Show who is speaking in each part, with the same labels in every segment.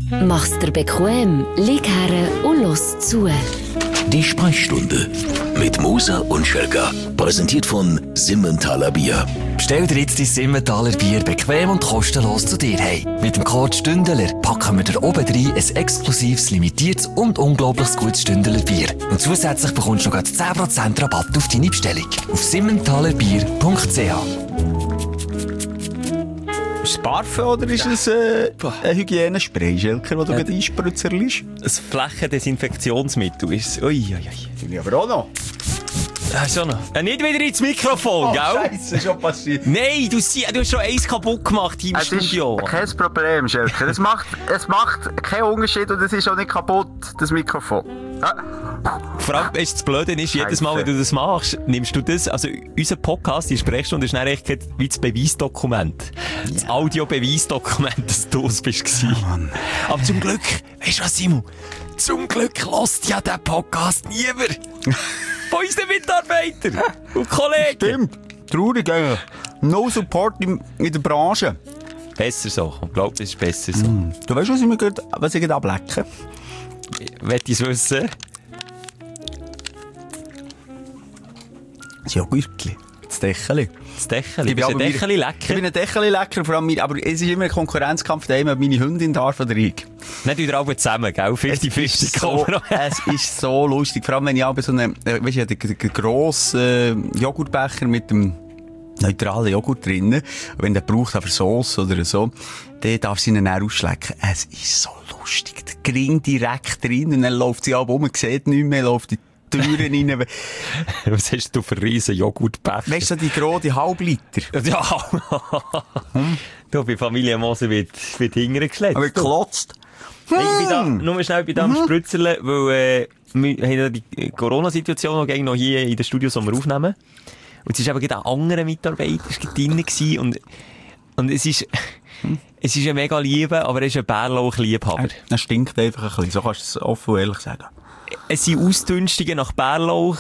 Speaker 1: Mach's dir bequem, lieg her und los zu.
Speaker 2: Die Sprechstunde mit Musa und Schelka. Präsentiert von Simmentaler Bier.
Speaker 3: Bestell dir jetzt dein Simmentaler Bier bequem und kostenlos zu dir heim. Mit dem Code STÜNDLER packen wir dir oben rein ein exklusives, limitiertes und unglaublich gutes Stündeler Bier. Und zusätzlich bekommst du noch 10% Rabatt auf deine Bestellung. Auf simmentalerbier.ch.
Speaker 4: Ist es Parfum oder ist es ein Hygienespray, Schelker, das du gerade einspritzerst?
Speaker 5: Ein Flächendesinfektionsmittel ist es. Uiuiui.
Speaker 4: Finde ich aber auch noch.
Speaker 5: Schon noch. Nicht wieder ins Mikrofon, gell?
Speaker 4: Scheisse, schon passiert.
Speaker 5: Nein, du hast schon eins kaputt gemacht hier im Studio.
Speaker 4: Ist kein Problem, Schelker. Es macht keinen Unterschied und es ist auch nicht kaputt, das Mikrofon.
Speaker 5: Vor allem, das Blöde ist, jedes Mal, wenn du das machst, nimmst du das, also unser Podcast, die Sprechstunde, ist dann echt wie das Beweisdokument. Das Audiobeweisdokument, dass du es bist.
Speaker 4: Mann.
Speaker 5: Aber zum Glück, weißt du was, Simon? Zum Glück hört ja der Podcast niemand. Von unseren Mitarbeitern und Kollegen.
Speaker 4: Stimmt. Traurig eigentlich. No Support in der Branche.
Speaker 5: Besser so. Ich glaube, das ist besser so.
Speaker 4: Du weißt, was ich gerade ablecke?
Speaker 5: Wollt ich es wissen?
Speaker 4: Das Joghurtli. Das Dächeli.
Speaker 5: Das Dächeli. Ist ein Dächeli lecker?
Speaker 4: Ich bin ein Dächeli lecker, vor allem aber es ist immer ein Konkurrenzkampf daheim, ob meine Hündin darf oder ich.
Speaker 5: Nicht wieder alle zusammen, gell? 50-50.
Speaker 4: Es ist so lustig. Vor allem, wenn ich aber so einen, weißt du, den grossen Joghurtbecher mit dem neutralen Joghurt drinnen, wenn der braucht aber Sauce oder so, dann darf sie ihn dann ausschlecken. Es ist so lustig. Der Gring direkt drin und dann läuft sie ab man sieht nichts mehr, läuft die Türen rein.
Speaker 5: Was hast du für riesen Joghurtbecher?
Speaker 4: Weißt du, die große Halbliter?
Speaker 5: Ja. Du, bei Familie Moser wird hintergeschleppt.
Speaker 4: Aber geklotzt.
Speaker 5: Ich bin da, nur schnell bei am Spritzeln, weil wir haben ja die Corona-Situation noch hier in den Studios, wo wir aufnehmen. Und es ist eben gerade ein anderer Mitarbeiter drin gewesen und es ist ein mega Liebe, aber er ist ein Bärlauch-Liebhaber.
Speaker 4: Er stinkt einfach ein bisschen, so kannst du es offen und ehrlich sagen.
Speaker 5: Es sind Ausdünstungen nach Bärlauch.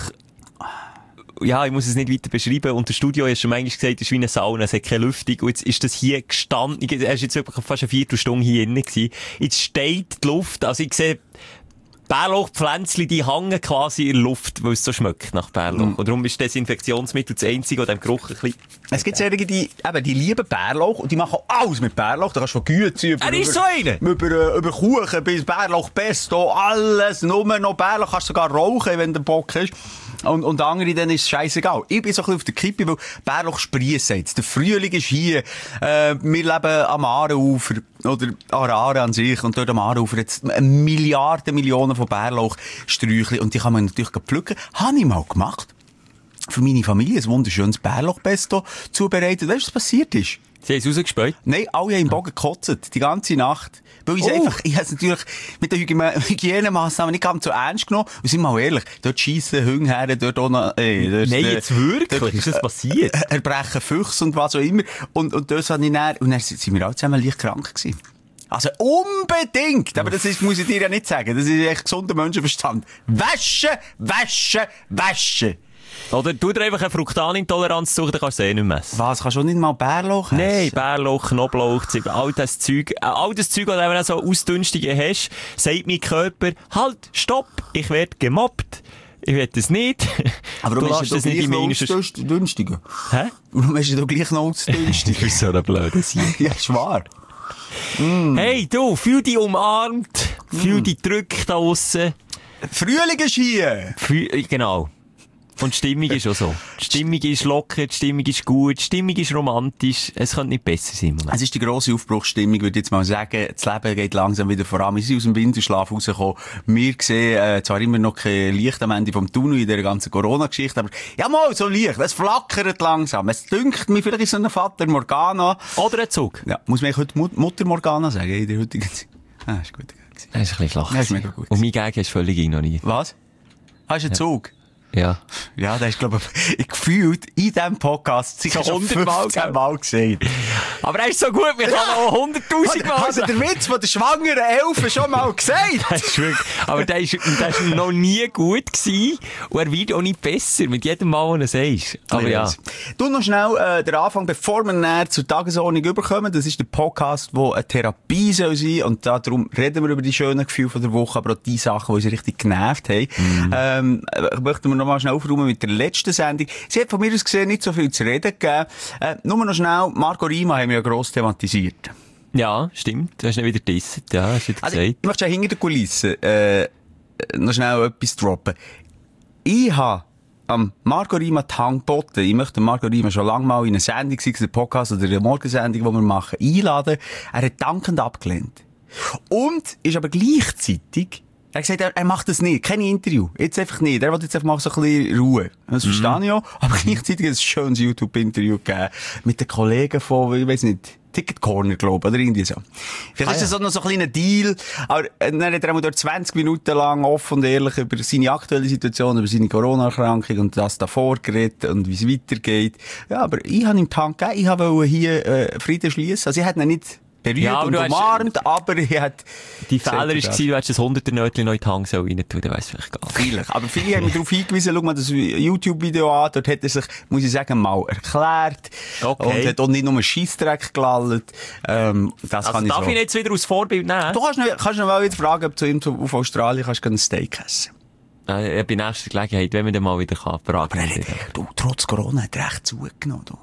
Speaker 5: Ja, ich muss es nicht weiter beschreiben. Und das Studio hast schon manchmal gesagt, es ist wie eine Sauna, es hat keine Lüftung. Und jetzt ist das hier gestanden. Er ist jetzt wirklich fast eine Viertelstunde hier drin gewesen. Jetzt steht die Luft, also ich sehe, Bärlauchpflänzchen, die hängen quasi in der Luft, weil es so schmeckt nach Bärlauch. Und darum ist Desinfektionsmittel das einzige, das dem Geruch ein bisschen...
Speaker 4: Es gibt solche, die lieben Bärlauch und die machen alles mit Bärlauch. Da kannst du von Güte
Speaker 5: ist so einer!
Speaker 4: Über Kuchen bis Bärlauchpesto, alles, nur noch Bärlauch. Kannst sogar rauchen, wenn der Bock ist. Und andere, dann ist es scheissegal. Ich bin so ein bisschen auf der Kippe, weil Bärlauch sprießen jetzt. Der Frühling ist hier. Wir leben am Aarenufer. Oder Aare an sich. Und dort am Aarenufer jetzt Millionen von Bärlauchsträuchchen. Und die kann man natürlich pflücken. Habe ich mal gemacht. Für meine Familie ein wunderschönes Bärlauchpesto zubereitet. Weißt du, was passiert ist?
Speaker 5: Sie haben es rausgespäut?
Speaker 4: Nein, alle haben im Bogen gekotzt. Die ganze Nacht. Weil ich habe es natürlich mit den Hygienemaßnahmen nicht ganz so ernst genommen. Und sind wir mal ehrlich, dort schiessen Hunde her, dort auch noch,
Speaker 5: Nein, jetzt wirklich?
Speaker 4: Dort,
Speaker 5: ist das passiert?
Speaker 4: Erbrechen Füchse und was auch immer. Und das habe ich dann, und dann sind wir alle zusammen leicht krank gewesen. Also unbedingt! Aber das muss ich dir ja nicht sagen. Das ist echt gesunder Menschenverstand. Waschen, waschen, waschen!
Speaker 5: Oder tu dir einfach eine Fruktanintoleranz suchen, dann kannst du es nicht messen.
Speaker 4: Was? Kannst du nicht mal Bärlauch essen?
Speaker 5: Nein, Bärlauch, Knoblauch, Zwiebeln, all das Zeug, das wenn du so Ausdünstungen hast, sagt mein Körper, halt, stopp, ich werde gemobbt. Ich will das nicht.
Speaker 4: Aber du hast
Speaker 5: das nicht in meine
Speaker 4: Ausdünstigen.
Speaker 5: Hä?
Speaker 4: Warum hast du doch gleich noch Ausdünstigen?
Speaker 5: Du bist so eine blöde Sieg.
Speaker 4: Ja, ist wahr.
Speaker 5: Hey, du, fühl dich umarmt, fühl dich gedrückt da aussen.
Speaker 4: Frühling ist hier!
Speaker 5: Genau. Und die Stimmung ist auch so. Die Stimmung ist locker, die Stimmung ist gut, die Stimmung ist romantisch. Es könnte nicht besser sein im Moment.
Speaker 4: Es ist die grosse Aufbruchsstimmung, würde ich jetzt mal sagen. Das Leben geht langsam wieder voran. Wir sind aus dem Winterschlaf rausgekommen. Wir sehen zwar immer noch kein Licht am Ende vom Tunnel in dieser ganzen Corona-Geschichte, aber ja mal, so Licht. Es flackert langsam. Es dünkt mir, vielleicht ist so ein Vater Morgana.
Speaker 5: Oder ein Zug.
Speaker 4: Ja, muss man heute Mutter Morgana sagen in der heutigen Zeit. Ah, ist gut.
Speaker 5: Das ist ein bisschen flach.
Speaker 4: Das ist mega gut.
Speaker 5: Und mein Gag hast du völlig ignoriert.
Speaker 4: Was? Hast du einen Zug?
Speaker 5: Ja.
Speaker 4: Ja, das ist, glaube ich, gefühlt in diesem Podcast sicher
Speaker 5: So
Speaker 4: schon
Speaker 5: 100
Speaker 4: Mal gesehen.
Speaker 5: Aber er ist so gut, wir können auch 100'000 Mal
Speaker 4: Hat er den Witz von der schwangeren Elfe schon mal gesagt?
Speaker 5: Das ist wirklich, aber der ist noch nie gut gewesen und er wird auch nicht besser mit jedem Mal, wenn er es sagst. Aber ja.
Speaker 4: Du noch schnell den Anfang, bevor wir näher zur Tagesordnung überkommen. Das ist der Podcast, der eine Therapie soll sein, und darum reden wir über die schönen Gefühle von der Woche, aber auch die Sachen, die uns richtig genervt haben. Möchten wir noch mal schnell aufräumen mit der letzten Sendung. Sie hat von mir aus gesehen nicht so viel zu reden gegeben. Nur noch schnell, Marco Rima haben wir ja gross thematisiert.
Speaker 5: Ja, stimmt. Du hast ihn wieder gedisst. Ja, hast du wieder
Speaker 4: Also,
Speaker 5: gesagt.
Speaker 4: ich möchte ja hinter den Kulissen noch schnell etwas droppen. Ich habe am Marco Rima die Hand geboten. Ich möchte Marco Rima schon lange mal in eine Sendung, sei es der Podcast oder eine Morgensendung, die wir machen, einladen. Er hat dankend abgelehnt. Und ist aber gleichzeitig, er hat gesagt, er macht das nicht. Kein Interview. Jetzt einfach nicht. Er will jetzt einfach mal so ein bisschen Ruhe. Das verstehe ich auch. Aber gleichzeitig hat es ein schönes YouTube-Interview gegeben. Mit den Kollegen von, ich weiss nicht, Ticket Corner, glaube ich, oder irgendwie so. Vielleicht ist das auch noch so ein kleiner Deal. Aber dann hat er dort 20 Minuten lang offen und ehrlich über seine aktuelle Situation, über seine Corona-Erkrankung und das davor geredet und wie es weitergeht. Ja, aber ich habe ihm die Hand gegeben. Ich wollte hier Frieden schliessen. Also ich hätte ihn nicht berührt
Speaker 5: Ja, aber
Speaker 4: und
Speaker 5: du hast-
Speaker 4: umarmt, aber ich hätte...
Speaker 5: Die Fehler war, du hättest das 100er-Nötchen noch in die Hand rein tun, dann weiss vielleicht gar nicht.
Speaker 4: Vielleicht. Aber viele haben mich darauf hingewiesen, schau mal das YouTube-Video an, dort hat er sich, muss ich sagen, mal erklärt.
Speaker 5: Okay.
Speaker 4: Und hat auch nicht nur einen Scheissdreck gelallt. Das
Speaker 5: Also
Speaker 4: kann ich
Speaker 5: darf
Speaker 4: so.
Speaker 5: ich ihn jetzt wieder als Vorbild nehmen?
Speaker 4: Du kannst noch mal wieder fragen, ob du ihm auf Australien kannst ein Steak essen.
Speaker 5: Bei nächster Gelegenheit, wenn man den mal wieder kann, fragen.
Speaker 4: Du, trotz Corona hat er echt zugenommen. Du.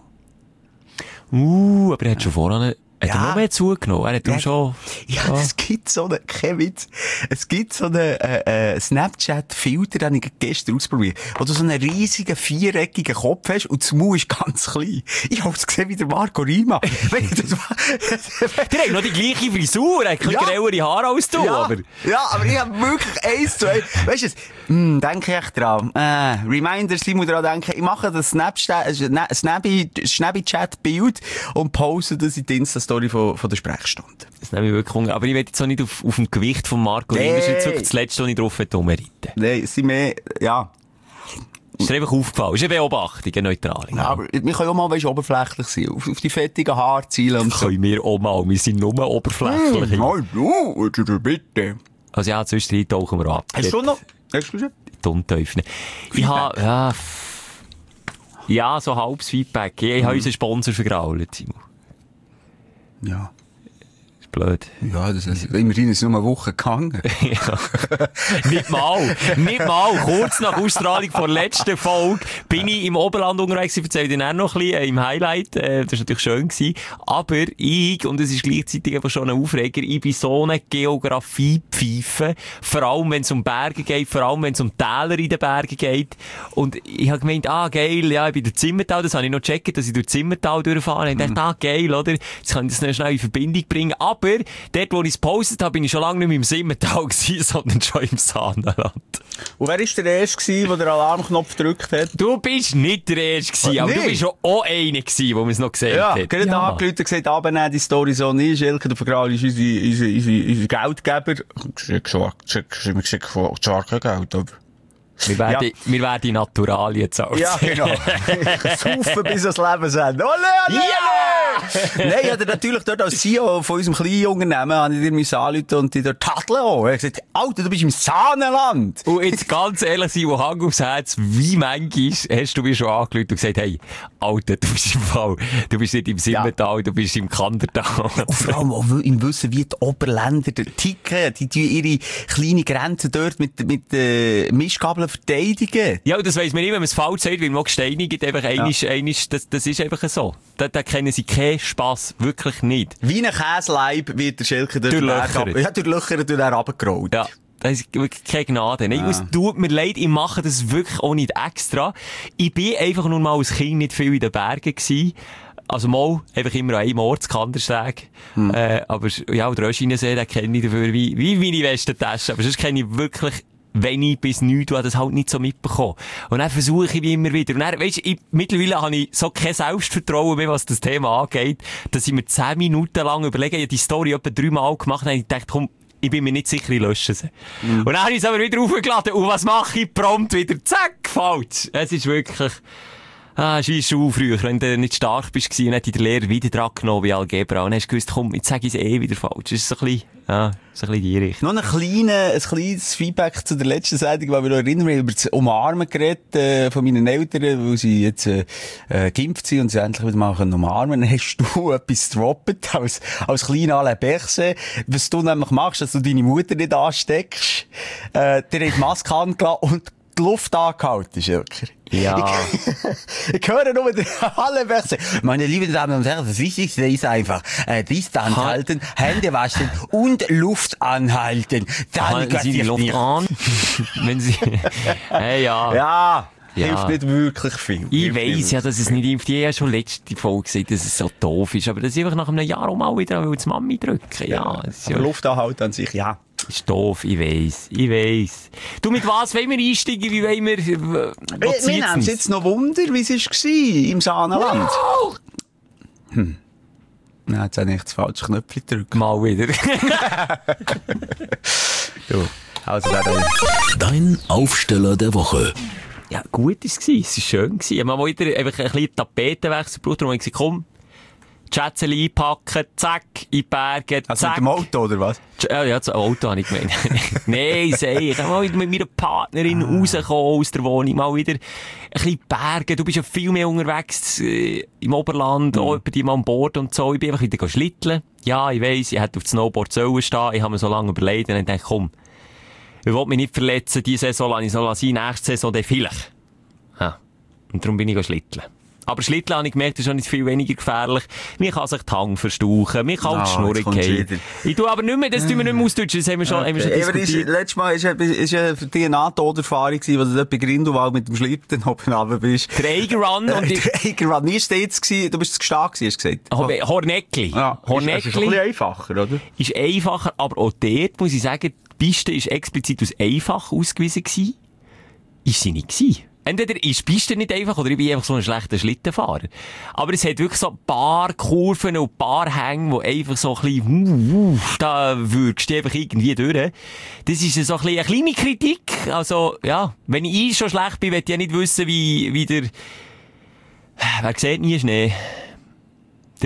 Speaker 5: Aber er hat schon vorher hat er noch mehr zugenommen. Er hat
Speaker 4: Ja.
Speaker 5: schon...
Speaker 4: Ja, es gibt so einen, kein Witz, es gibt so einen Snapchat-Filter, den ich gestern ausprobiert, wo du so einen riesigen, viereckigen Kopf hast und das Maul ist ganz klein. Ich hab's gesehen wie der Marco Rima. Wenn ich das
Speaker 5: Der hat noch die gleiche Frisur, er hat ein bisschen grellere Haare als du, aber...
Speaker 4: Ja, aber ich hab wirklich 1:1. Weißt du, denke ich echt dran. Reminder, Simon, dran denken. Ich mache das Snapchat-Bild und poste das in die Insta-Story von der Sprechstunde.
Speaker 5: Das nehme ich wirklich Hunger. Aber ich will jetzt auch nicht auf dem Gewicht von Marco Rima. Das ist jetzt wirklich das Letzte, was ich drauf rumreiten.
Speaker 4: Nein, es sind mehr, ja.
Speaker 5: Ist dir einfach aufgefallen. Ist eine Beobachtung, eine neutrale.
Speaker 4: Ja, aber wir können auch mal, weißt, oberflächlich sein. Auf die fettigen Haare zielen und so.
Speaker 5: Können wir auch mal. Wir sind nur oberflächlich.
Speaker 4: Bitte.
Speaker 5: Also ja, zwischendrin tauchen wir ab.
Speaker 4: Hast du noch? Hast du schon?
Speaker 5: Die Untiefen. Ich habe, ja, so halbes Feedback. Ich habe unseren Sponsor vergrault, Simon.
Speaker 4: Ja.
Speaker 5: Ist blöd.
Speaker 4: Ja, das ist, immerhin ist es nur eine Woche gegangen.
Speaker 5: Ja. Nicht mal. Kurz nach Ausstrahlung der letzten Folge bin ich im Oberland unterwegs. Ich erzähle dir auch noch ein bisschen im Highlight. Das war natürlich schön gewesen. Aber ich, und es ist gleichzeitig einfach schon ein Aufreger, ich bin so eine Geografiepfeife. Vor allem, wenn es um Berge geht, vor allem, wenn es um Täler in den Bergen geht. Und ich habe gemeint, geil, ja, ich bin durch Zimmertal, das habe ich noch gecheckt, dass ich durch Zimmertal durchfahre. Und ich dachte, geil, oder? Jetzt kann ich das noch schnell in Verbindung bringen. Aber dort, wo ich es gepostet habe, bin ich schon lange nicht mehr im Simmental gewesen, sondern schon im Saanenland.
Speaker 4: Und wer war der Erste, der den Alarmknopf gedrückt hat?
Speaker 5: Du bist nicht der Erste gewesen, aber
Speaker 4: Nee.
Speaker 5: du bist schon auch einer gewesen, der mir es noch gesagt
Speaker 4: Ja,
Speaker 5: hat.
Speaker 4: gerade angerufen und gesagt, abnehmen die Story so nicht. Elke, der Vergral ist unser Geldgeber. Zwar kein Geld, aber...
Speaker 5: Wir werden Naturalien zahlen.
Speaker 4: Ja, genau. Saufen bis ans Lebensende. Ole, ole, ole! Nein, ich hatte natürlich dort als CEO von unserem kleinen Unternehmen, habe ich dir mich anrufen und die dort tadeln auch. Er hat gesagt, Alter, du bist im Saanenland.
Speaker 5: Und jetzt ganz ehrlich sein, wo Hang aufs Herz, wie manchmal hast du mir schon angerufen und gesagt, hey, Alter, du bist im Fall, du bist nicht im Simmental, du bist im Kandertal.
Speaker 4: Und vor allem auch im Wissen, wie die Oberländer ticken, die ihre kleine Grenze dort mit Mischgabeln verteidigen.
Speaker 5: Ja, und das weiss man nicht, wenn man es falsch sagt, weil man gesteinigt, einfach einisch, das ist einfach so. Da kennen sie keinen Spass, wirklich nicht.
Speaker 4: Wie ein Käseleib wird der Schelke
Speaker 5: Durchlöchert.
Speaker 4: durch Löcher durch den runtergerollt.
Speaker 5: Ja. Das ist wirklich keine Gnade. Nein, es tut mir leid, ich mache das wirklich auch nicht extra. Ich bin einfach nur mal als Kind nicht viel in den Bergen gewesen. Also mal, einfach immer an einem Ort, Kandersteg. Aber ja, der Röschinensee, den kenne ich dafür wie meine Westentasche. Aber sonst kenne ich wirklich wenig bis nichts, du hast das halt nicht so mitbekommen. Und dann versuche ich wie immer wieder. Und dann, weisst, mittlerweile habe ich so kein Selbstvertrauen mehr, was das Thema angeht, dass ich mir 10 Minuten lang überlege, ich habe die Story etwa 3 Mal gemacht und ich dachte, komm, ich bin mir nicht sicher, ich lösche sie. Und dann habe ich es aber wieder aufgeladen. Und was mache ich? Prompt wieder, zack, falsch. Es ist wirklich... es ist wie Schule früher, wenn du nicht stark bist und hat dich der Lehrer wieder dran genommen wie Algebra. Und dann hast du gewusst, komm, jetzt sage ich es wieder falsch. Das ist so ein bisschen, so ein bisschen die Richtung.
Speaker 4: Noch ein kleines Feedback zu der letzten Sendung, weil wir noch erinnern, wir haben über das Umarmen geredet, von meinen Eltern, weil sie jetzt, geimpft sind und sie endlich wieder mal umarmen können. Dann hast du etwas gedroppt, als kleiner Alain Berset. Was du nämlich machst, dass du deine Mutter nicht ansteckst, dir hat die Maske angelassen und die Luft angehalten, Schelker.
Speaker 5: Ja.
Speaker 4: Ich höre nur den Alain Berset. Meine lieben Damen und Herren, das Wichtigste ist einfach, Distanz halten, Hände waschen und Luft anhalten. Dann
Speaker 5: Halten Sie die Luft
Speaker 4: nicht
Speaker 5: an, wenn Sie... Hey, ja.
Speaker 4: Ja.
Speaker 5: Ja.
Speaker 4: Hilft nicht wirklich viel.
Speaker 5: Ich weiss ja, dass es nicht hilft. Ich habe ja schon letzte Folge gesagt, dass es so doof ist. Aber das ist einfach nach einem Jahr auch mal wieder die Mami drücken. Ja, das ist
Speaker 4: Aber
Speaker 5: ja...
Speaker 4: Luft anhalten an sich, ja.
Speaker 5: Ist doof, ich weiss. Du, mit was wollen wir einsteigen? Wie wollen wir...
Speaker 4: Wir nehmen es jetzt noch Wunder, wie es war im Saanenland. Ja, jetzt habe ich das falsche Knöpfchen gedrückt.
Speaker 5: Mal wieder.
Speaker 4: So, also da.
Speaker 2: Dein Aufsteller der Woche.
Speaker 5: Ja, gut ist es. Es war schön. Ich habe mal wieder einfach ein bisschen Tapetenwechsel gebraucht. Und ich gesagt, komm, die Schätzchen einpacken, zack, in die Berge, zack.
Speaker 4: Also mit dem Auto, oder was?
Speaker 5: Ja, das Auto habe ich gemeint. Nein, ich kann mal wieder mit meiner Partnerin rauskommen aus der Wohnung, mal wieder ein bisschen Berge. Du bist ja viel mehr unterwegs im Oberland, auch bei dir mal an Bord und so. Ich bin einfach wieder schlitteln. Ja, ich weiss, ich hätte auf dem Snowboard sollen stehen. Ich habe mir so lange überlegt und dann dachte ich, komm, ich will mich nicht verletzen, diese Saison lasse ich so sein, nächste Saison dann vielleicht. Ja. Und darum bin ich schlitteln. Aber Schlitteln habe ich gemerkt, ist auch nicht viel weniger gefährlich. Man kann sich die Hang verstauchen, man kann die Schnurre fallen. Ich tue aber nicht mehr, das tun wir nicht mehr ausdeutschen, das haben wir schon, diskutiert.
Speaker 4: Letztes Mal ist ja für dich eine NATO-Erfahrung gewesen, wo du dort bei Grindelwald mit dem Schlitten oben runter bist.
Speaker 5: Der Eiger Run und
Speaker 4: der Eiger Run. Wie ist der jetzt gewesen? Du bist zu stark gewesen, hast du gesagt.
Speaker 5: Horneckli.
Speaker 4: Ja, ist ein bisschen einfacher, oder?
Speaker 5: Ist einfacher, aber auch dort muss ich sagen, die Piste ist explizit als einfach ausgewiesen gewesen. Ist sie nicht gewesen. Entweder ist die Piste nicht einfach, oder ich bin einfach so ein schlechter Schlittenfahrer. Aber es hat wirklich so ein paar Kurven und ein paar Hänge, wo einfach so ein bisschen, da würgst du einfach irgendwie durch. Das ist so ein bisschen eine kleine Kritik. Also, ja, wenn ich schon schlecht bin, will ich ja nicht wissen, wie der, wer sieht nie Schnee? Der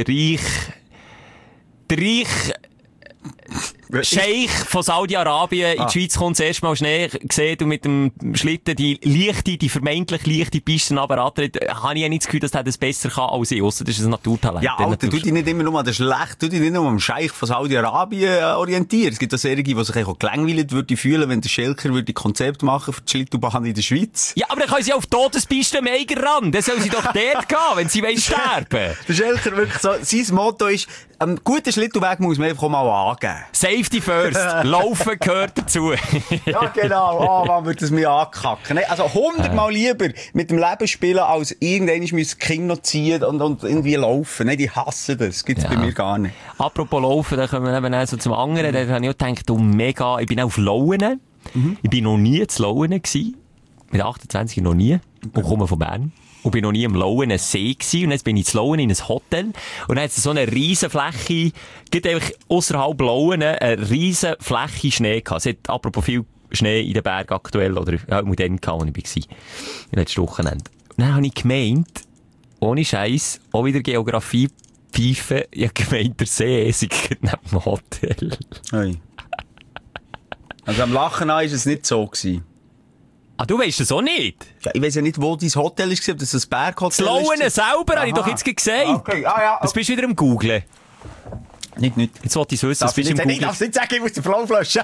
Speaker 5: Reich, Scheich von Saudi-Arabien in die Schweiz kommt, das erste Mal Schnee gesehen und mit dem Schlitten die vermeintlich leichte Piste runterrattert, habe ich ja nicht das Gefühl, dass der das besser kann als ich, ausser das ist ein Naturtalent.
Speaker 4: Ja, Alter, tu dich nicht immer nur an den Schlecht, tu dich nicht nur am Scheich von Saudi-Arabien orientieren. Es gibt auch solche, die sich auch gelangweilt würden fühlen, wenn der Schelker würde Konzept machen für die Schlittenbahn in der Schweiz.
Speaker 5: Ja, aber dann können sie auf Todespiste am Eiger ran. Dann sollen sie doch dort gehen, wenn sie sterben.
Speaker 4: Der Schelker wirklich so, sein Motto ist, einen guten Schlittenweg muss man einfach mal angeben.
Speaker 5: Safety first. Laufen gehört dazu.
Speaker 4: Ja, genau. Man würde es mir ankacken. Nee, also 100-mal lieber mit dem Leben spielen, als irgendwann müssen Kinder noch ziehen und irgendwie laufen. Nee, die hassen das. Das gibt es bei mir gar nicht.
Speaker 5: Apropos Laufen, da kommen wir eben auch so zum anderen. Da habe ich auch gedacht, mega, ich bin auch auf Lauen. Ich bin noch nie zu Lauen gewesen. Mit 28 noch nie. Und komme von Bern. Und bin noch nie am Lauen See gewesen. Und jetzt bin ich zu Lauen in ein Hotel. Und dann hat es so eine riesen Fläche, gibt einfach ausserhalb Lauen eine riesen Fläche Schnee gehabt. Es hat apropos viel Schnee in den Bergen aktuell, oder, ja, mit dem gehabt, wo ich war. Letztes Wochenende. Und dann habe ich gemeint, ohne Scheiß, auch wieder Geografie pfeifen, ich habe gemeint, der See ist neben dem Hotel.
Speaker 4: Hey. Also am Lachen an ist es nicht so gewesen.
Speaker 5: Ah, du weisst das auch nicht?
Speaker 4: Ja, ich weiss ja nicht, wo dein Hotel ist, ob das ein Berghotel
Speaker 5: das
Speaker 4: ist.
Speaker 5: Das Lauen selber, habe ich doch jetzt gesagt.
Speaker 4: Okay, ja.
Speaker 5: Jetzt bist du wieder am Googlen.
Speaker 4: Nicht.
Speaker 5: Jetzt wollte ich es wissen,
Speaker 4: Ich darf es nicht sagen, ich muss den Flow löschen.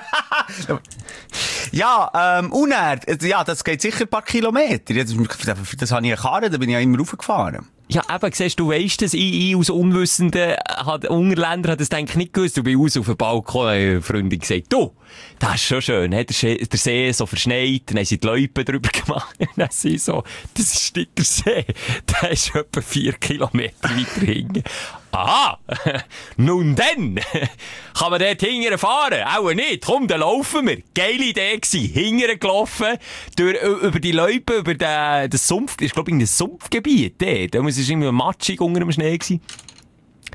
Speaker 4: Ja, unerhört. Ja, das geht sicher ein paar Kilometer. Das habe ich erfahren, da bin ich ja immer raufgefahren.
Speaker 5: Ja, eben, siehst du, weisst das, ich als Unwissende, Ungerländer hat das eigentlich nicht gewusst. Du bist raus auf den Balkon, eine Freundin gesagt, du, das ist schon schön, der See so verschneit, dann haben sie die Loipen drüber gemacht, und dann sie so, das ist nicht der See, der ist etwa 4 Kilometer weiter hinten. Aha, nun dann, kann man dort hingern fahren? Auch nicht, komm, dann laufen wir. Geile Idee gewesen, hingern gelaufen, über die Loipen, über das Sumpf, ist glaube ich ein Sumpfgebiet, da muss es irgendwie matschig unter dem Schnee gewesen.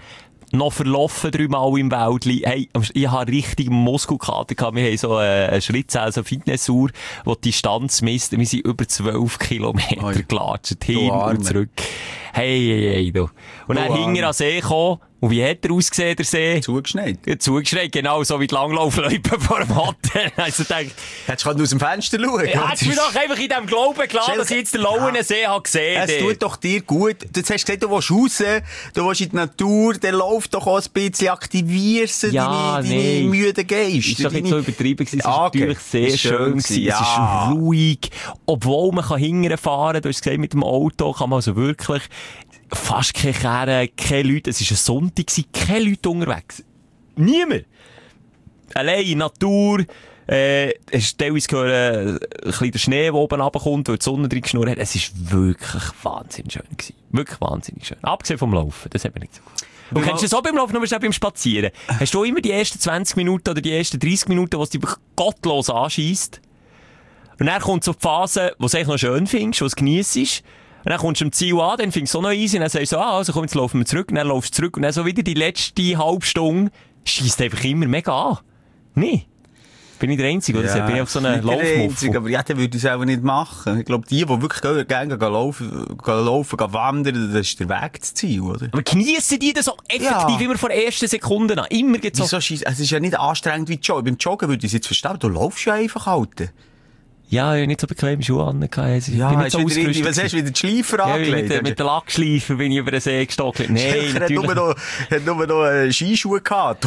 Speaker 5: noch verlaufen 3-mal im Wäldli. Hey, ich habe richtig Muskelkater gehabt. Wir haben so eine Schrittzähl, so eine Fitnessuhr, wo die Distanz misst. Wir sind über 12 Kilometer gelatscht, hin und zurück. Hey, du. Und dann hinten an den See gekommen. Und wie hat er ausgesehen, der See?
Speaker 4: Zugeschneit.
Speaker 5: Ja, zugeschneit, genau, so wie die Langlaufloipen vor dem Hotel. Also denkt,
Speaker 4: hättest du aus dem Fenster schauen?
Speaker 5: ja, hättest du mir doch einfach in dem Glauben gelassen, dass ich jetzt den Lauenensee habe gesehen.
Speaker 4: Es tut doch dir gut. Du hast gesagt, du willst raus, du willst in die Natur, der läuft doch auch ein bisschen, aktivierst deine müden Geist.
Speaker 5: Ist doch nicht so übertrieben gewesen. Es war natürlich sehr schön gewesen.
Speaker 4: Ja.
Speaker 5: Es ist ruhig. Obwohl man hinterher fahren kann, du hast gesagt, mit dem Auto kann man also wirklich fast keine Kerne, keine Leute. Es war ein Sonntag, keine Leute unterwegs. Niemand. Allein in Natur. Hast teilweise gehört, ein bisschen der Schnee, der oben runterkommt, weil die Sonne drin geschnurrt hat. Es war wirklich wahnsinnig schön gewesen. Wirklich wahnsinnig schön. Abgesehen vom Laufen. Das hat mir nicht so gut. Und kennst du das auch beim Laufen, nur beim Spazieren? Hast du immer die ersten 20 Minuten oder die ersten 30 Minuten, wo es dich gottlos anscheisst? Und dann kommt so die Phase, wo du es eigentlich noch schön findest, wo du es geniessest. Und dann kommst du am Ziel an, dann findest du es auch noch easy, und dann sagst du so, also komm, jetzt laufen wir zurück, und dann laufst du zurück, und dann so wieder die letzte halbe Stunde scheisst einfach immer mega an. Nee. Bin ich der Einzige, oder? Ja, bin ich auf so einen Laufmuffel.
Speaker 4: Aber ja, dann würde ich es auch nicht machen. Ich glaube, die wirklich gerne laufen, wandern, das ist der Weg zum Ziel, oder?
Speaker 5: Aber geniessen die das so effektiv immer von der ersten Sekunde an? Immer geht's so.
Speaker 4: Wieso scheisst? Es ist ja nicht anstrengend wie Joggen. Beim Joggen würde ich es jetzt verstehen, du laufst ja einfach halt.
Speaker 5: Ja, ich habe nicht so bequeme Schuhe an.
Speaker 4: Ja, bin nicht so ausgerüstet. Was hast du wieder die Schleifer angelegt?
Speaker 5: Ja, mit den Lackschleifer bin ich über den See gestockelt. Nein,
Speaker 4: natürlich. Hat nur noch Skischuhe gehabt.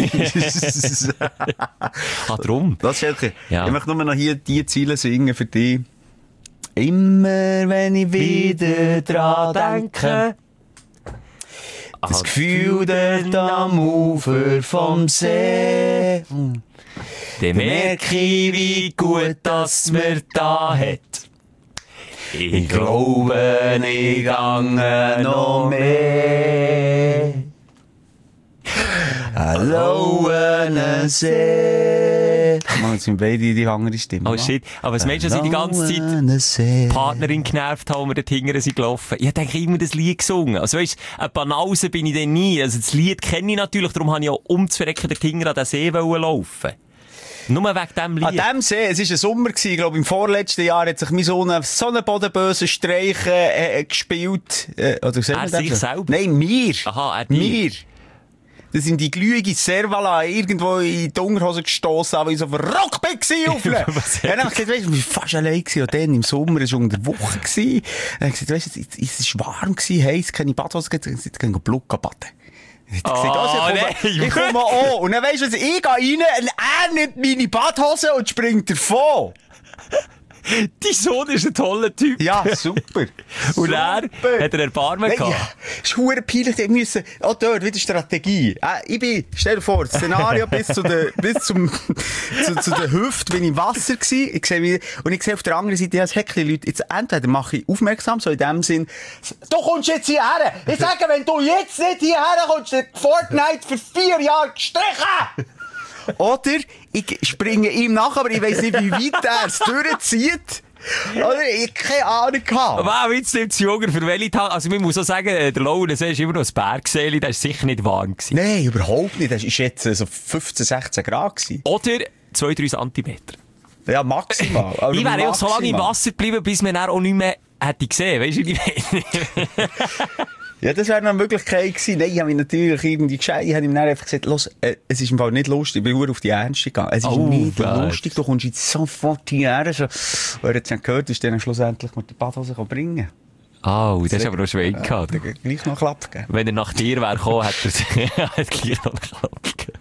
Speaker 5: Drum.
Speaker 4: Das ist okay. Ja. Ich möchte nur noch hier die Ziele singen für dich. Immer wenn ich wieder dran denke. Das Gefühl dort am Ufer vom See.
Speaker 5: Dann merke ich, wie gut dass mir da hat. Ich glaube, ich gange noch mehr.
Speaker 4: Lauenensee. Man, jetzt sind beide die andere Stimme.
Speaker 5: Oh shit. Aber was meinst du, dass ich die ganze Zeit die Partnerin genervt habe, und wir dort hinten sind gelaufen? Ich denke immer das Lied gesungen. Also weisst, eine Banause bin ich denn nie. Also das Lied kenne ich natürlich, darum habe ich auch umzuverrecken dort hinten an den See laufen. Nur wegen dem Lied.
Speaker 4: An dem See, es war ein Sommer, ich glaube, im vorletzten Jahr hat sich mein Sohn so einen bodenbösen Streich gespielt. Oder
Speaker 5: er sich selber?
Speaker 4: Nein, mir.
Speaker 5: Aha,
Speaker 4: mir. Da sind die glühige Servala irgendwo in die Unterhose gestossen, weil ich so verrockt bin. Ja, dann habe ich gesagt, weißt du, ich war fast allein gewesen. Und dann im Sommer, es war unter der Woche gewesen. Dann habe ich gesagt, weißt du, es war warm gewesen, heiß, keine Badhose, jetzt gehen wir Blut baden. Ich komme an. Und dann weisst du, ich gehe rein, und er nimmt meine Badhose und springt davon.
Speaker 5: Dein Sohn ist ein toller Typ.
Speaker 4: Ja, super.
Speaker 5: Und er hat Erbarmen gehabt.
Speaker 4: Ja, es ist verdammt peinlich. Ich musste auch dort wieder Strategie. Stell dir vor, das Szenario bis zu den Hüften bin ich im Wasser gewesen. Ich sehe auf der anderen Seite, ja, es Heckli Leute. Jetzt entweder mache ich aufmerksam, so in dem Sinn, du kommst jetzt hierher. Ich sage, wenn du jetzt nicht hierher kommst, dann Fortnite für 4 Jahre gestrichen. Oder ich springe ihm nach, aber ich weiss nicht, wie weit er es durchzieht. Oder ich keine Ahnung gehabt.
Speaker 5: Aber jetzt nimmt es Jünger für welche Tage. Also man muss auch sagen, der Lauenensee ist immer noch ein Bergsee, der war sicher nicht warm gewesen.
Speaker 4: Nein, überhaupt nicht. Das war jetzt so 15, 16 Grad gewesen.
Speaker 5: Oder 2-3 Zentimeter.
Speaker 4: Ja, maximal.
Speaker 5: Ich wäre ja so lange im Wasser geblieben, bis man dann auch nicht mehr hätte gesehen. Weisst du, wie ich meine?
Speaker 4: Ja, das wäre eine Möglichkeit gewesen. Nein, ich habe mich natürlich irgendwie gescheit. Ich habe ihm dann einfach gesagt, los, es ist im Fall nicht lustig. Ich bin nur auf die Ernste gegangen. Es ist nicht lustig. Du kommst jetzt sofort hierher. So. Und er hat dann gehört, ist dann schlussendlich mit der Badhose bringen.
Speaker 5: Oh, das ist aber noch Schwein gehabt.
Speaker 4: Gleich noch Klapp gegeben.
Speaker 5: Wenn er nach dir wäre gekommen, hätte er gleich noch Klapp gegeben.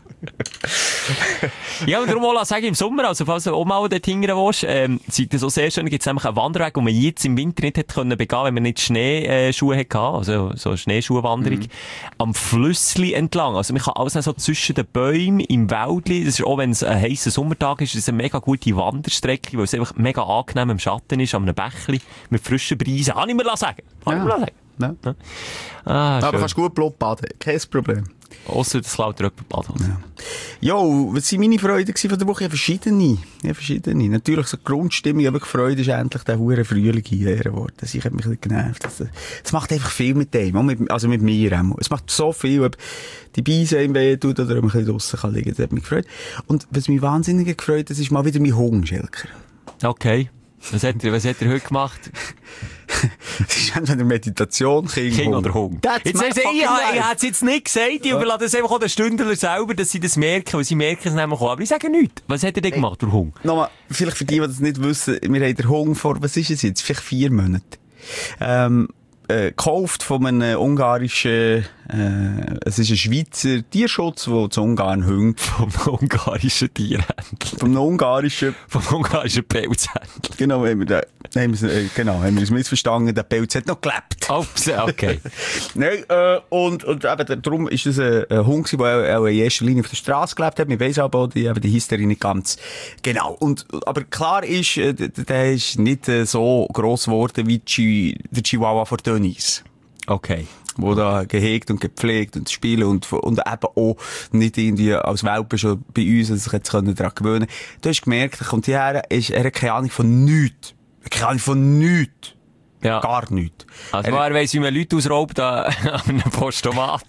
Speaker 5: Ja, und darum auch sagen, im Sommer, also falls du auch mal dort hingern willst, sieht das auch sehr schön, gibt es nämlich einen Wanderweg, den man jetzt im Winter nicht hätte begehen können, wenn man nicht Schneeschuhe hatte, also so eine Schneeschuhwanderung, am Flüssli entlang. Also man kann alles so zwischen den Bäumen, im Wäldli, das ist auch, wenn es ein heisser Sommertag ist, das ist eine mega gute Wanderstrecke, weil es einfach mega angenehm im Schatten ist, an einem Bächli, mit frischen Breisen. Kann ich mir sagen.
Speaker 4: Ja. Aber kannst gut Blut baden, kein Problem.
Speaker 5: Ausser das klaut jemand Badhose.
Speaker 4: Jo, was waren meine Freuden von der Woche? Ja, verschiedene. Natürlich, so die Grundstimmung, aber Freude ist endlich der hure Frühling hierher geworden. Ich habe mich ein bisschen genervt. Es macht einfach viel mit dem, auch mit mir auch. Es macht so viel, ob die Beine im weh tut oder ob man ein bisschen draussen kann liegen. Das hat mich gefreut. Und was mich wahnsinnig gefreut hat, das ist mal wieder mein Hunger, Schelker.
Speaker 5: Okay. Was hat er heute gemacht?
Speaker 4: Es ist entweder Meditation, King
Speaker 5: oder Hunger. Jetzt sagst du, ich hätte es jetzt nicht gesagt, ich überlasse es einfach auch den Stündler selber, dass sie das merken, weil sie merken es nämlich auch. Aber ich sage nichts. Was hat er denn gemacht, der Hunger?
Speaker 4: Nochmal, vielleicht für die das nicht wissen, wir haben den Hunger vor, was ist es jetzt? Vielleicht 4 Monate. Gekauft von einem ungarischen, es ist ein Schweizer Tierschutz, der zu Ungarn hängt.
Speaker 5: Vom ungarischen Tierhändler.
Speaker 4: Vom ungarischen
Speaker 5: Pelzhändler.
Speaker 4: Genau, haben wir uns missverstanden, der Pelz hat noch gelebt.
Speaker 5: Oh, okay.
Speaker 4: Nein, und eben, darum ist das ein Hund, der auch in erster Linie auf der Straße gelebt hat. Wir weiss aber auch, die Hysterie nicht ganz genau. Aber klar ist, der ist nicht so gross geworden wie der Chihuahua von Denise.
Speaker 5: Okay.
Speaker 4: Wo da gehegt und gepflegt und spielen und eben auch nicht irgendwie als Welpe schon bei uns, dass sich jetzt daran gewöhnen können. Du hast gemerkt, er kommt hierher, er hat keine Ahnung von nichts.
Speaker 5: Ja.
Speaker 4: Gar nichts.
Speaker 5: Also er weiss, wie man Leute ausraubt an einem Postomat.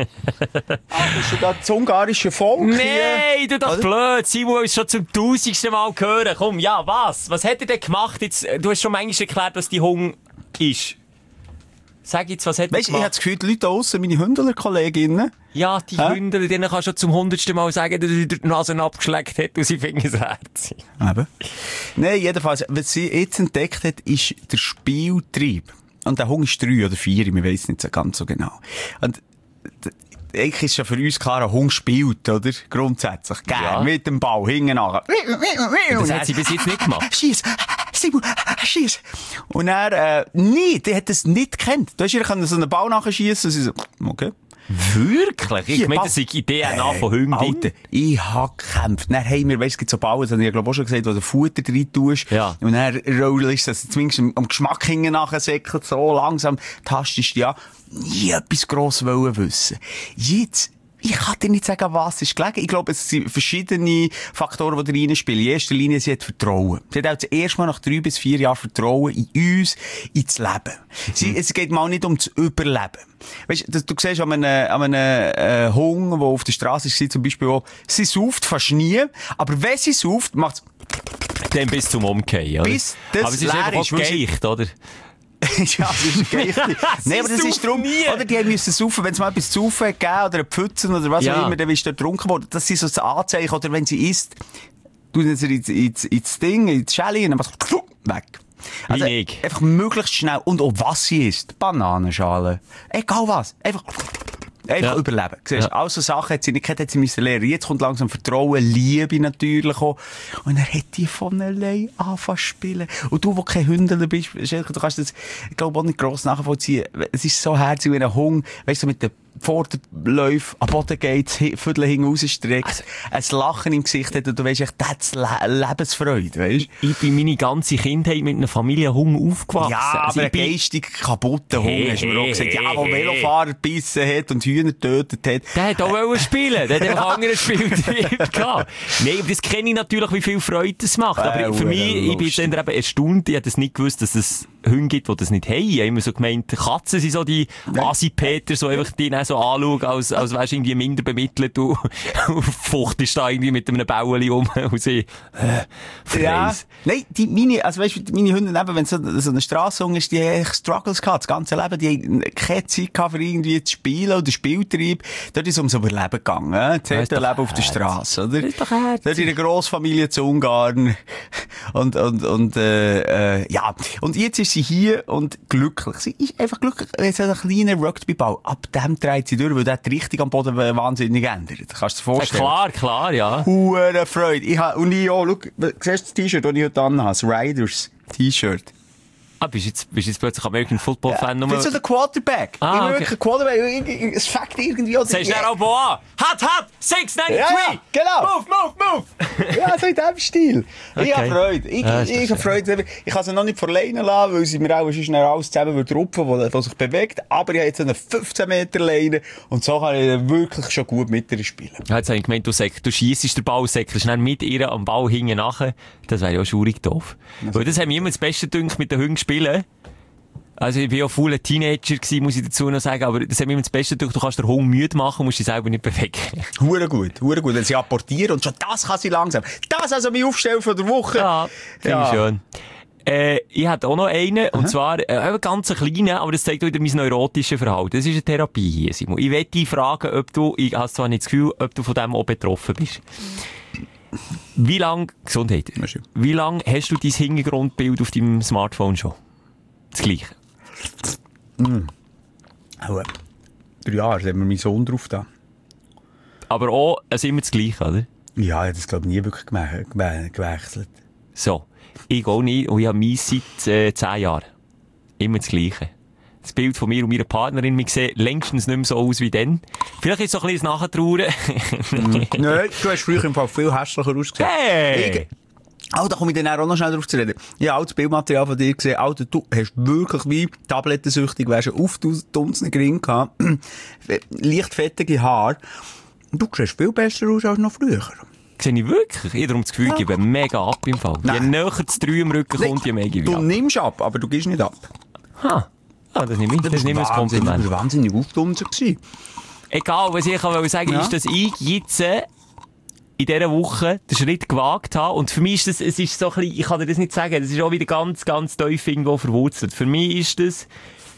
Speaker 4: Hast du da das ungarische Volk?
Speaker 5: Nein, du doch blöd. Simon will es schon zum 1000. Mal hören. Komm, ja, was? Was hat er denn gemacht? Jetzt, du hast schon manchmal erklärt, was die Hunger ist. Sag jetzt, was hat er gemacht?
Speaker 4: Ich habe das Gefühl, die Leute da aussen, meine Hündler-Kolleginnen.
Speaker 5: Ja, die Hündler, denen kannst du schon zum 100. Mal sagen, dass er die Nase abgeschleckt hat und sie finden es herzig. Eben.
Speaker 4: Nein, jedenfalls, was sie jetzt entdeckt hat, ist der Spieltrieb. Und der Hunger ist 3 oder 4, wir weiss nicht so ganz so genau. Und eigentlich ist ja für uns klar, ein Hund spielt, oder? Grundsätzlich. Gern, ja. Mit dem Ball, hinten nachher.
Speaker 5: Das hat sie bis jetzt nicht gemacht.
Speaker 4: Schieß! Simon, schieß! Und er, nie, die hat das nicht gekannt. Du hast ihr so einen Ball nachschießen und sie so, okay.
Speaker 5: Wirklich? Ich meine, das ist die DNA von Hunden.
Speaker 4: Alter, ich hab gekämpft. Dann haben wir, weißt, es gibt so Ballen, das habe ich glaube auch schon gesagt, wo du Futter rein tust. Ja. Und dann rollst du das zumindest am Geschmack hinten nachher säckelt, so langsam tastest du ja. Nie etwas gross wollen wissen. Jetzt, ich kann dir nicht sagen, was ist gelegen. Ich glaube, es sind verschiedene Faktoren, die da reinspielen. In erster Linie, sie hat Vertrauen. Sie hat auch das erste Mal nach 3 bis 4 Jahren Vertrauen in uns, ins Leben. Es geht mal nicht um das Überleben. Weißt du, siehst an einem Hund, der auf der Straße ist, zum Beispiel auch, sie sauft fast nie, aber wenn sie sauft, macht's
Speaker 5: dann bis zum Umkehren, oder?
Speaker 4: Bis das
Speaker 5: aber sie ist einfach auch geeicht, oder?
Speaker 4: Ja, das ist geil. Nein, aber das ist drum, oder? Die müssen saufen, wenn es mal etwas zu saufen gegeben oder eine Pfützen oder was auch immer, dann bist du getrunken worden. Das sind so das Anzeichen, oder wenn sie isst, tun sie ins Ding, ins Schälli und dann machst du weg. Also, einfach möglichst schnell. Und auch was sie isst. Bananenschale. Egal was. Einfach überleben. Siehst, all so Sachen hat sie nicht gehabt, hat sie müssen lernen. Jetzt kommt langsam Vertrauen, Liebe natürlich auch. Und er hat die von allein angefangen zu spielen. Und du, wo kein Hündler bist, du kannst das, ich glaube, auch nicht gross nachvollziehen. Es ist so herzig wie ein Hund, weißt du, mit den Vorderläufen am Boden geht, Viertel hinten rausstreckt, ein Lachen im Gesicht hat und du weisst echt, das ist Lebensfreude, weisst?
Speaker 5: Ich bin meine ganze Kindheit mit einer Familie Hund aufgewachsen.
Speaker 4: Ja, also aber ein geistig kaputter Hund, hast du mir auch gesagt. Ja, der Velofahrer gebissen hat und Hühner getötet hat.
Speaker 5: Der hat auch spielen, der hat einfach andere Spieltrieb gehabt. Nein, aber das kenne ich natürlich, wie viel Freude das macht. Aber für mich, ich bin dann eben erstaunt, ich hätte es nicht gewusst, dass es Hunde gibt, die das nicht haben. Ich habe immer so gemeint, Katzen sind so die Assi-Peter, so einfach die so anschauen, als wärst du irgendwie minder bemittelt und fuchtest da irgendwie mit einem Bäueli um und sie,
Speaker 4: ja. Nein, meine Hunde, wenn so eine Strasshunde ist, die haben echt Struggles gehabt, das ganze Leben, die haben keine Zeit gehabt, für irgendwie zu spielen oder Spieltrieb. Dort ist es ums Überleben gegangen, das Leben auf der Straße, oder? Das ist doch herzig. Dort in einer Grossfamilie zu Ungarn. Ja. Und jetzt ist sie hier und glücklich. Sie ist einfach glücklich. Es hat einen kleinen Rugbyball. Ab dem dreht sie durch, weil der die Richtung am Boden wahnsinnig ändert. Kannst du dir vorstellen?
Speaker 5: Klar, ja.
Speaker 4: Freude. Und ich auch, schau, siehst du das T-Shirt, das ich heute anhabe? Das Riders T-Shirt.
Speaker 5: Bist jetzt plötzlich American Football Fan?
Speaker 4: Ich bin so der Quarterback.
Speaker 5: Ah,
Speaker 4: Ich bin
Speaker 5: okay.
Speaker 4: wirklich ein Quarterback. Es fängt irgendwie an.
Speaker 5: Sagst du dann auch an? Hat! 693!
Speaker 4: Ja, genau.
Speaker 5: Move!
Speaker 4: Ja, so in diesem Stil.
Speaker 5: Okay.
Speaker 4: Ich habe Freude. Ich habe Freude. Ich kann sie noch nicht verleinen lassen, weil sie mir auch sonst alles zusammen rupfen, was sich bewegt. Aber ich habe jetzt eine 15 Meter Leine und so kann ich wirklich schon gut mit ihr spielen.
Speaker 5: Ja, jetzt habe ich gemeint, du schiessest den Ball, säckelst dann mit ihr am Ball hinten nachher. Das wäre ja schaurig doof. Weil das haben wir immer das Beste gedacht mit den Hunden spielen. Also ich war ja voll ein Teenager gewesen, muss ich dazu noch sagen, aber das hat mir immer das Beste gedacht, du kannst den Hund müde machen und musst dich selber nicht bewegen.
Speaker 4: Hure gut. Wenn sie apportieren und schon das kann sie langsam. Das also mein Aufstellen von der Woche.
Speaker 5: Ja, finde ich schön. Ich hatte auch noch einen, und zwar einen ganz kleinen, aber das zeigt auch wieder mein neurotisches Verhalten. Das ist eine Therapie hier, Simon. Ich möchte dich fragen, ich habe zwar nicht das Gefühl, ob du von dem auch betroffen bist. Wie lange, Gesundheit, wie lange hast du dein Hintergrundbild auf deinem Smartphone schon? Das Gleiche?
Speaker 4: Auch 3 Jahre, da haben wir meinen Sohn drauf da.
Speaker 5: Aber auch immer das Gleiche, oder?
Speaker 4: Ja, ich habe das, glaube ich, nie wirklich gewechselt.
Speaker 5: So. Ich auch nicht, und ich habe meins seit 10 Jahren. Immer das Gleiche. Das Bild von mir und meiner Partnerin, wir sehen längstens nicht mehr so aus wie dann. Vielleicht ist es so ein bisschen das Nachtrauern.
Speaker 4: Nein, du hast früher im Fall viel hässlicher ausgesehen.
Speaker 5: Hey!
Speaker 4: Da komme ich dann auch noch schnell drauf zu reden. Ich habe auch das Bildmaterial von dir gesehen. Alter, du hast wirklich wie tablettensüchtig, wärst auf dunsenden Gring gehabt. Leicht fettige Haare. Und du siehst viel besser aus als noch früher.
Speaker 5: Sehe ich wirklich? Ich habe darum das Gefühl, ich gebe mega ab im Fall. Je näher das 3 im Rücken kommt, je mehr gebe ich
Speaker 4: Du
Speaker 5: ab.
Speaker 4: nimmst ab, aber du gehst nicht ab.
Speaker 5: Das nehme ich. Das nehme ich als Kompliment.
Speaker 4: Das war wahnsinnig aufdunsen gewesen.
Speaker 5: Egal, was ich sagen ist, dass ich jetzt in dieser Woche den Schritt gewagt habe. Und für mich ist das, es ist so ein bisschen, ich kann dir das nicht sagen, das ist auch wieder ganz, ganz tief irgendwo verwurzelt. Für mich ist das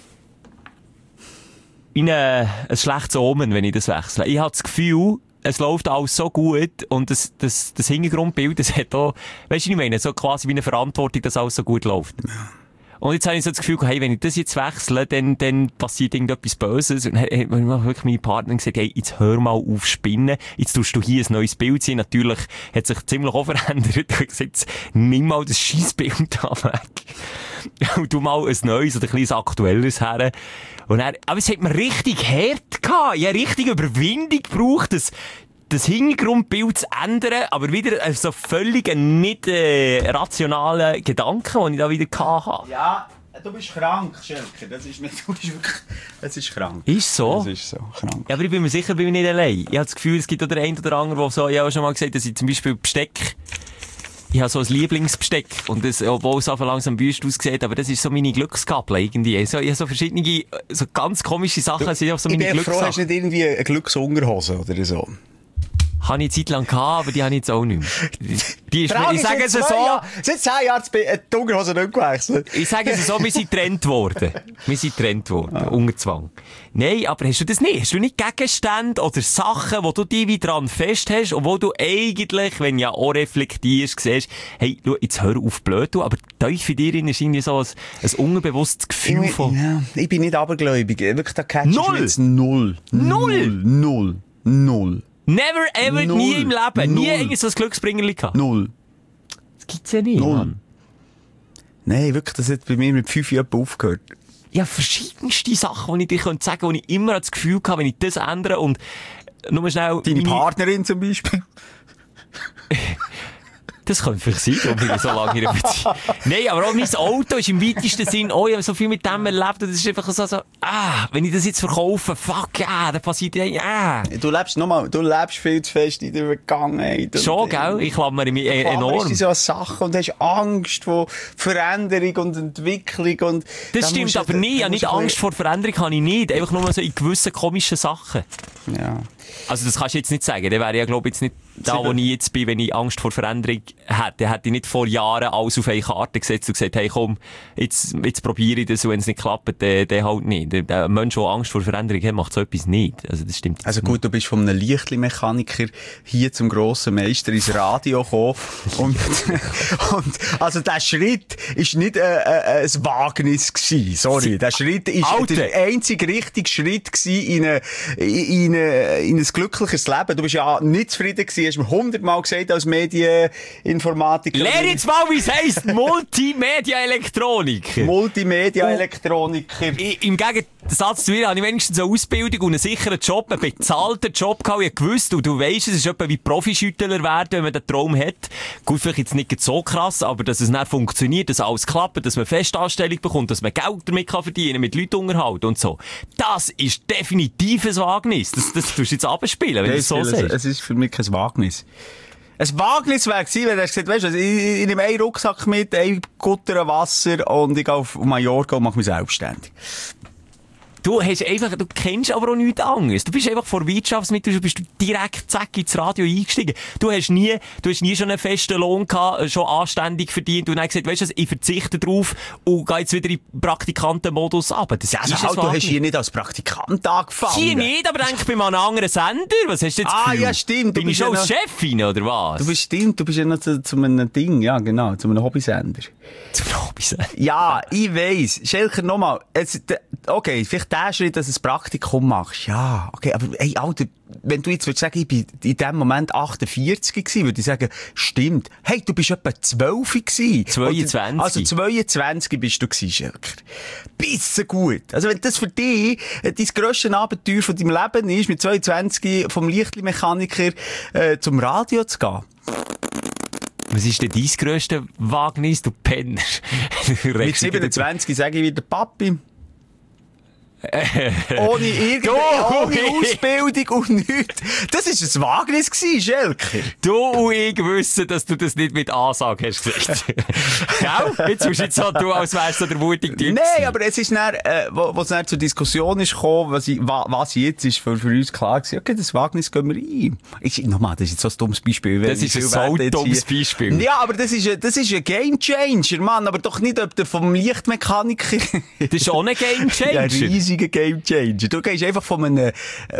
Speaker 5: ein schlechtes Omen, wenn ich das wechsle. Ich habe das Gefühl, es läuft alles so gut und das Hintergrundbild, das hat auch, weißt du, was ich meine, so quasi wie eine Verantwortung, dass alles so gut läuft. Ja. Und jetzt habe ich so das Gefühl, hey, wenn ich das jetzt wechsle, dann passiert irgendetwas Böses. Und dann hat wirklich meine Partnerin gesagt, hey, jetzt hör mal auf spinnen. Jetzt tust du hier ein neues Bild sehen. Natürlich hat sich ziemlich auch verändert. Ich habe gesagt, nimm mal das Scheissbild da weg. Und tu mal ein neues oder ein kleines aktuelleres her. Und dann, aber es hat mir richtig hart gehabt. Ich habe richtig Überwindung gebraucht, das Hintergrundbild zu ändern, aber wieder so völlig nicht rationalen Gedanken, die ich da wieder hatte.
Speaker 4: Ja, du bist krank, Schelker. Das ist krank.
Speaker 5: Ist so?
Speaker 4: Das ist so, krank.
Speaker 5: Ja, aber ich bin mir sicher, bin ich nicht allein. Ich habe das Gefühl, es gibt auch der eine oder andere, der so, ich habe auch schon mal gesagt, dass ich zum Beispiel Besteck, ich habe so ein Lieblingsbesteck. Und das, obwohl es einfach langsam Büst aussieht, aber das ist so meine Glücksgabel irgendwie. Ich habe so verschiedene, so ganz komische Sachen, sind auch so meine Glückssachen.
Speaker 4: Ich bin froh, hast du nicht irgendwie eine Glücksunterhose oder so?
Speaker 5: Habe ich eine Zeit lang gehabt, aber die habe ich jetzt auch nicht mehr. Die ist mir, ich sage es so.
Speaker 4: Seit 10 Jahren die Unterhose nicht gewechselt.
Speaker 5: Ich sage es so, wir sind getrennt worden. Unter Zwang. Nein, aber hast du das nicht? Hast du nicht Gegenstände oder Sachen, wo du dich wie dran fest hast und wo du eigentlich, wenn du ja auch reflektierst, siehst, hey, schau, jetzt hör auf blöd, aber tief in dir ist irgendwie so ein unbewusstes Gefühl von...
Speaker 4: Ja, ich bin nicht abergläubig. Wirklich, da catchst du jetzt
Speaker 5: Null. Never ever,
Speaker 4: Null.
Speaker 5: nie im Leben. Nie
Speaker 4: Null.
Speaker 5: irgendwie so ein Glücksbringerli gehabt.
Speaker 4: 0.
Speaker 5: Das gibt's ja nicht, Mann.
Speaker 4: Nein, wirklich, das hat bei mir mit 5 Jahren aufgehört.
Speaker 5: Ja, verschiedenste Sachen, die ich dir sagen könnte, wo ich immer das Gefühl habe, wenn ich das ändere und nur schnell...
Speaker 4: Deine Partnerin zum Beispiel?
Speaker 5: Das könnte vielleicht sein, darum bin ich so lange in einer Beziehung. Nein, aber auch mein Auto ist im weitesten Sinn, ich habe so viel mit dem erlebt, und das ist einfach so, wenn ich das jetzt verkaufe, fuck, dann passiert
Speaker 4: Du lebst viel zu fest in der Vergangenheit.
Speaker 5: Schon, gell? Ich klammere mich enorm.
Speaker 4: Du so Sachen und hast Angst vor Veränderung und Entwicklung und...
Speaker 5: Das stimmt aber nie, ja, nicht Angst vor Veränderung habe ich nicht, einfach nur so in gewissen komischen Sachen.
Speaker 4: Ja.
Speaker 5: Also das kannst du jetzt nicht sagen, dann wäre ich ja, glaube ich, jetzt nicht da, wo ich jetzt bin, wenn ich Angst vor Veränderung hätte. Hätte ich nicht vor Jahren alles auf eine Karte gesetzt und gesagt, hey komm, jetzt probiere ich das, und wenn es nicht klappt, dann halt nicht. Der Mensch, der Angst vor Veränderung hat, macht so etwas nicht. Also das stimmt.
Speaker 4: Also gut, du bist von einem Lichtli-Mechaniker hier zum grossen Meister ins Radio gekommen. und also der Schritt ist nicht ein Wagnis gewesen. Sorry. Der Schritt ist der einzige richtige Schritt gewesen in ein glückliches Leben. Du bist ja nicht zufrieden gewesen, hast mir 100-mal gesagt als Medieninformatiker.
Speaker 5: Lehr jetzt mal, wie es heisst, Multimedia-Elektroniker.
Speaker 4: Multimedia-Elektroniker.
Speaker 5: Im Gegensatz zu mir habe ich wenigstens eine Ausbildung und einen sicheren Job, einen bezahlten Job gehabt. Ich gewusst, und du weisst, es ist etwa wie Profischüttler werden, wenn man den Traum hat. Gut, vielleicht jetzt nicht so krass, aber dass es dann funktioniert, dass alles klappt, dass man Festanstellung bekommt, dass man Geld damit kann verdienen, mit Leuten unterhalten und so. Das ist definitiv ein Wagnis. Das tust du jetzt abspielen, wenn du es so sagst.
Speaker 4: Es ist für mich kein Wagnis. Ein Wagnis wäre gewesen, wenn er gesagt, weißt du, ich nehme einen Rucksack mit, ein Gutter Wasser und ich gehe auf Mallorca und mache mich selbstständig.
Speaker 5: Du kennst aber auch nichts anderes. Du bist einfach vor Wirtschaftsmitteln, bist du direkt zack ins Radio eingestiegen. Du hast nie schon einen festen Lohn gehabt, schon anständig verdient und dann gesagt, weißt du, ich verzichte drauf und gehe jetzt wieder in den Praktikantenmodus ab. Das
Speaker 4: ja, also halt, du hast hier nicht als Praktikant angefangen.
Speaker 5: Hier nicht, aber denk bei einem anderen Sender. Was hast du jetzt Gefühl?
Speaker 4: Ja, stimmt.
Speaker 5: Bin ich schon als Chefin, oder was?
Speaker 4: Du bist ja noch zu einem Ding, ja, genau, zu einem Hobbysender.
Speaker 5: Zu einem Hobbysender?
Speaker 4: Ja, ich weiss. Schelker, nochmal. Okay, vielleicht der Schritt, dass du ein Praktikum machst. Ja, okay, aber hey, Alter, wenn du jetzt würdest sagen, ich bin in dem Moment 48 gewesen, würde ich sagen, stimmt. Hey, du bist etwa 12 gewesen.
Speaker 5: 22.
Speaker 4: Also 22 bist du gewesen, Schelker. Bisschen gut. Also wenn das für dich dein grösstes Abenteuer von deinem Leben ist, mit 22 vom Lichtmechaniker zum Radio zu gehen.
Speaker 5: Was ist denn dein grösstes Wagnis, du Penner?
Speaker 4: Mit 27 sage ich wieder Papi. Ohne Ausbildung und nichts. Das war ein Wagnis gewesen, Schelker.
Speaker 5: Du und ich wissen, dass du das nicht mit Ansage hast gesagt. Gell? Jetzt musst du so tun, als wärst du der mutige Typ.
Speaker 4: Nein, aber es ist dann, wo es dann zur Diskussion ist gekommen, was jetzt ist für uns klar gewesen, okay, das Wagnis gehen wir ein. Nochmal, das ist jetzt so ein dummes Beispiel.
Speaker 5: Das ist ein so dummes Beispiel.
Speaker 4: Ja, aber das ist ein Game Changer, Mann, aber doch nicht ob der vom Lichtmechaniker.
Speaker 5: Das ist auch ein Game Changer.
Speaker 4: Ja, riesiger Game Changer. Du gehst einfach von einem,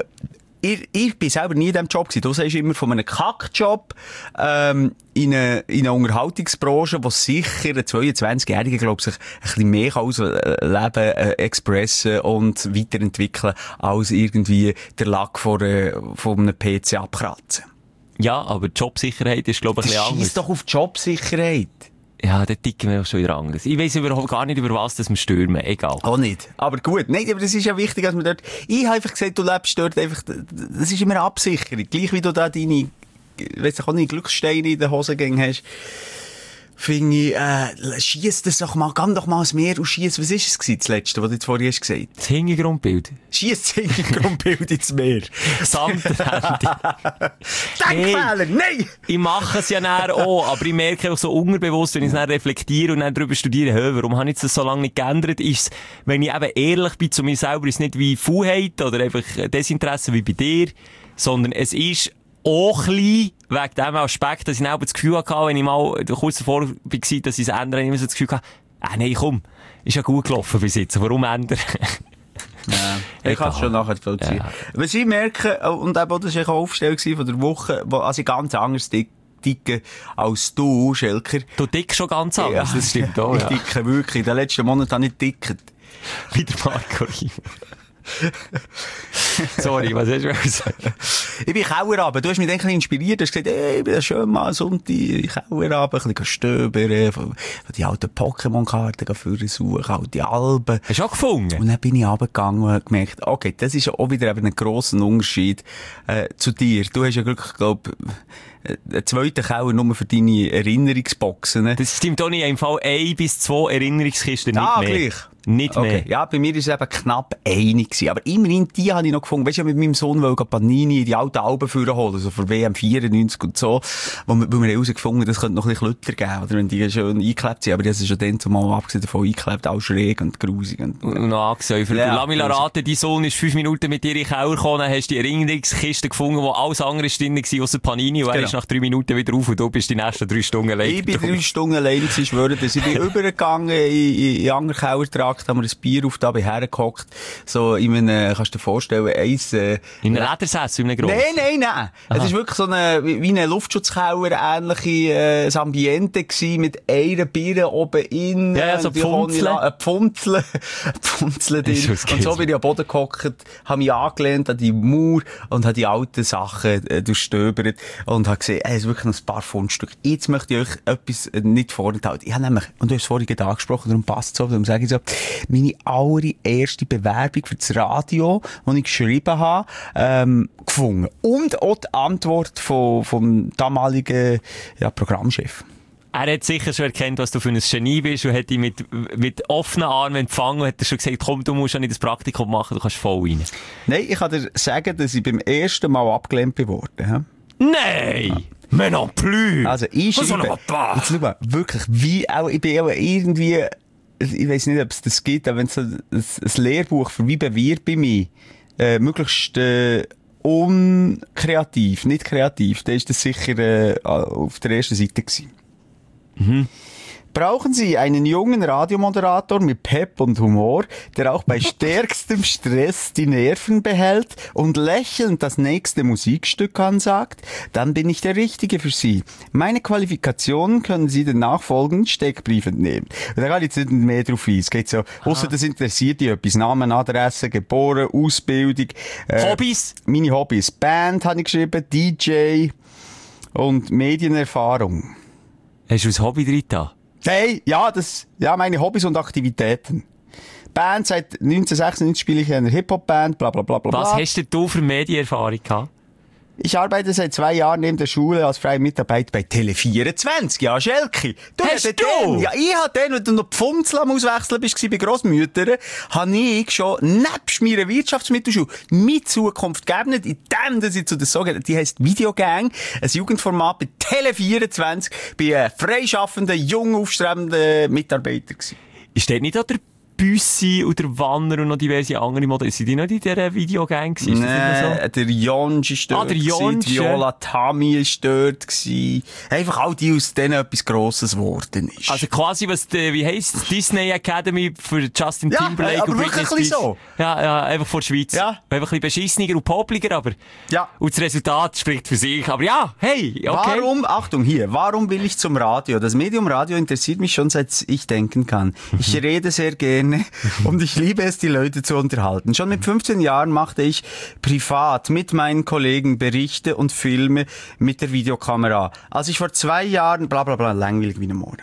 Speaker 4: ich bin selber nie in diesem Job gewesen. Du sagst immer von einem Kackjob, in einer Unterhaltungsbranche, wo sicher ein 22-Jähriger, glaube ich, sich ein bisschen mehr ausleben, expressen und weiterentwickeln, als irgendwie der Lack von einem PC abkratzen.
Speaker 5: Ja, aber die Jobsicherheit ist, glaube ich, ein bisschen anders.
Speaker 4: Scheiss doch auf die Jobsicherheit.
Speaker 5: Ja, da ticken wir auch schon wieder anders. Ich weiss überhaupt gar nicht, über was wir stürmen. Egal.
Speaker 4: Auch nicht. Aber gut. Nein, aber das ist ja wichtig, dass man dort... Ich habe einfach gesagt, du lebst dort einfach... Das ist immer eine Absicherung. Gleich wie du da deine... Weiss ich auch nicht, Glückssteine in den Hosengängen hast. Finde ich, schiess das doch mal, geh doch mal ans Meer und schiess. Was ist es gewesen, das Letzte, was du jetzt vorhin hast gesagt?
Speaker 5: Das Hintergrundbild.
Speaker 4: Schiess das Hintergrundbild ins Meer.
Speaker 5: Samt Handy.
Speaker 4: Denkfehler, nein!
Speaker 5: Ich mache es ja näher auch, aber ich merke auch so unterbewusst, wenn ich es dann reflektiere und dann darüber studiere, warum habe ich das so lange nicht geändert, ist, wenn ich eben ehrlich bin zu mir selber, ist es nicht wie Faulheit oder einfach Desinteresse wie bei dir, sondern es ist auch klein, wegen dem Aspekt, dass ich auch das Gefühl hatte, wenn ich mal kurz davor war, dass ich es ändere, immer so das Gefühl hatte, nein, komm, ist ja gut gelaufen bis jetzt, warum ändern?
Speaker 4: Ja, ich kann es schon nachvollziehen. Ja. Was ich merke, und eben, das war eine Aufstellung von der Woche, wo ich ganz anders dicke als du, Schelker.
Speaker 5: Du dickst schon ganz anders,
Speaker 4: ja,
Speaker 5: das stimmt auch.
Speaker 4: Ich dicke wirklich. In den letzten Monaten habe ich dickt.
Speaker 5: Wie der Marco Riemer. Sorry, was hast du gesagt?
Speaker 4: Ich bin Kauerabend. Du hast mich ein bisschen inspiriert. Du hast gesagt, ich bin schön mal Sonntag in Kauerabend, ein bisschen stöbern, von die alten Pokémon-Karten suchen, alte Alben.
Speaker 5: Hast du auch gefunden?
Speaker 4: Und dann bin ich runtergegangen und habe gemerkt, okay, das ist auch wieder eben ein grosser Unterschied zu dir. Du hast ja glücklich, glaube einen zweiten Keller nur für deine Erinnerungsboxen. Ne?
Speaker 5: Das stimmt auch nicht. Im Fall 1 bis 2 Erinnerungskisten, nicht mehr.
Speaker 4: Gleich.
Speaker 5: Nicht mehr.
Speaker 4: Ja, bei mir war es eben knapp eine gewesen. Aber immerhin, die habe ich noch gefunden. Weisst du, mit meinem Sohn wollte Panini die alten Alben holen, so für WM 94 und so. Weil wir herausgefunden, das könnte noch ein bisschen Klötter geben, oder wenn die schon eingeklebt sind. Aber das ist schon dann zumal abgesehen davon eingeklebt, auch schräg und grusig. Und
Speaker 5: noch angesäufert. Ja, lass mich raten, dein Sohn ist 5 Minuten mit dir in den Keller gekommen, dann hast du die Erinnerungskiste gefunden, wo alles andere drin war, ausser Panini, und er ist nach 3 Minuten wieder auf und du bist die nächsten 3 Stunden allein.
Speaker 4: Ich bin 3 Stunden allein, ich schwöre das. Ich bin übergegangen in andere Kellertrag gepackt, haben wir ein Bier auf, da bin hergehockt, so in einem, kannst du dir vorstellen, in
Speaker 5: einem Ledersessel, in einem grossen?
Speaker 4: Nein. Es ist wirklich so wie eine Luftschutzkeller, ähnliche, Ambiente gewesen, mit einer Bier oben innen.
Speaker 5: Ja, so Pfunzeln.
Speaker 4: Pfunzeln drin. Und so bin ich am Boden gehockt, habe mich angelehnt an die Mauer und habe die alten Sachen durchstöbert und habe gesehen, es ist wirklich noch ein paar Fundstücke. Jetzt möchte ich euch etwas nicht vorenthalten. Ich habe nämlich, und du hast es vorhin angesprochen, darum passt es so, darum sage ich so, meine allererste Bewerbung für das Radio, die ich geschrieben habe, gefunden. Und auch die Antwort vom damaligen Programmchef.
Speaker 5: Er hat sicher schon erkannt, was du für ein Genie bist und hat dich mit offenen Armen empfangen und hat schon gesagt, komm, du musst ja nicht das Praktikum machen, du kannst voll rein.
Speaker 4: Nein, ich kann dir sagen, dass ich beim ersten Mal abgelehnt geworden.
Speaker 5: Nein! Ja. Mais non plus!
Speaker 4: Also, ich schreibe, jetzt schau mal, wirklich, ich bin auch irgendwie, ich weiss nicht, ob es das gibt, aber wenn es so ein Lehrbuch für wie bewirbe ich mich, möglichst, unkreativ, nicht kreativ, dann ist das sicher, auf der ersten Seite gewesen. Mhm. Brauchen Sie einen jungen Radiomoderator mit Pep und Humor, der auch bei stärkstem Stress die Nerven behält und lächelnd das nächste Musikstück ansagt? Dann bin ich der Richtige für Sie. Meine Qualifikationen können Sie den nachfolgenden Steckbrief entnehmen. Und da kann ich jetzt nicht mehr drauf ein. Es geht so, ausser das interessiert dich etwas. Namen, Adresse, geboren, Ausbildung.
Speaker 5: Hobbys?
Speaker 4: Meine Hobbys. Band habe ich geschrieben, DJ und Medienerfahrung.
Speaker 5: Hast du ein Hobby drin da?
Speaker 4: Hey, meine Hobbys und Aktivitäten. Band, seit 1996 spiele ich in einer Hip-Hop-Band, bla bla bla bla.
Speaker 5: Was hast denn du für Medienerfahrung gehabt?
Speaker 4: Ich arbeite seit 2 Jahren neben der Schule als freie Mitarbeit bei Tele24. Ja, Schelke.
Speaker 5: Hast du?
Speaker 4: Ja, ich habe den, wenn du noch Pfunzel am Auswechseln bist bei Grossmüttern, habe ich schon nebst meiner Wirtschaftsmittelschule meine Zukunft gegeben, indem dass ich zu der sogenannten, die heisst Videogang, ein Jugendformat bei Tele24, bei einem freischaffenden, jung aufstrebenden Mitarbeiter gewesen.
Speaker 5: Ist dort nicht auch der Büssi und der Wanner und noch diverse andere Modelle? Sind die noch in dieser Videogang gewesen?
Speaker 4: Nee, der Jonsch ist dort. Die Viola Tami ist dort gewesen. Einfach all die, aus denen etwas Grosses geworden ist.
Speaker 5: Also quasi, wie heisst Disney Academy für Justin Timberlake
Speaker 4: aber
Speaker 5: und Britney
Speaker 4: wirklich
Speaker 5: Spears.
Speaker 4: so.
Speaker 5: Ja, einfach vor der Schweiz.
Speaker 4: Ja.
Speaker 5: Einfach ein bisschen beschissener und popliger, aber.
Speaker 4: Ja.
Speaker 5: Und das Resultat spricht für sich. Aber ja, hey, okay.
Speaker 4: Warum will ich zum Radio? Das Medium Radio interessiert mich schon, seit ich denken kann. Ich rede sehr gerne und ich liebe es, die Leute zu unterhalten. Schon mit 15 Jahren machte ich privat mit meinen Kollegen Berichte und Filme mit der Videokamera. Als ich vor 2 Jahren, bla bla bla, langweilig wie eine Morde.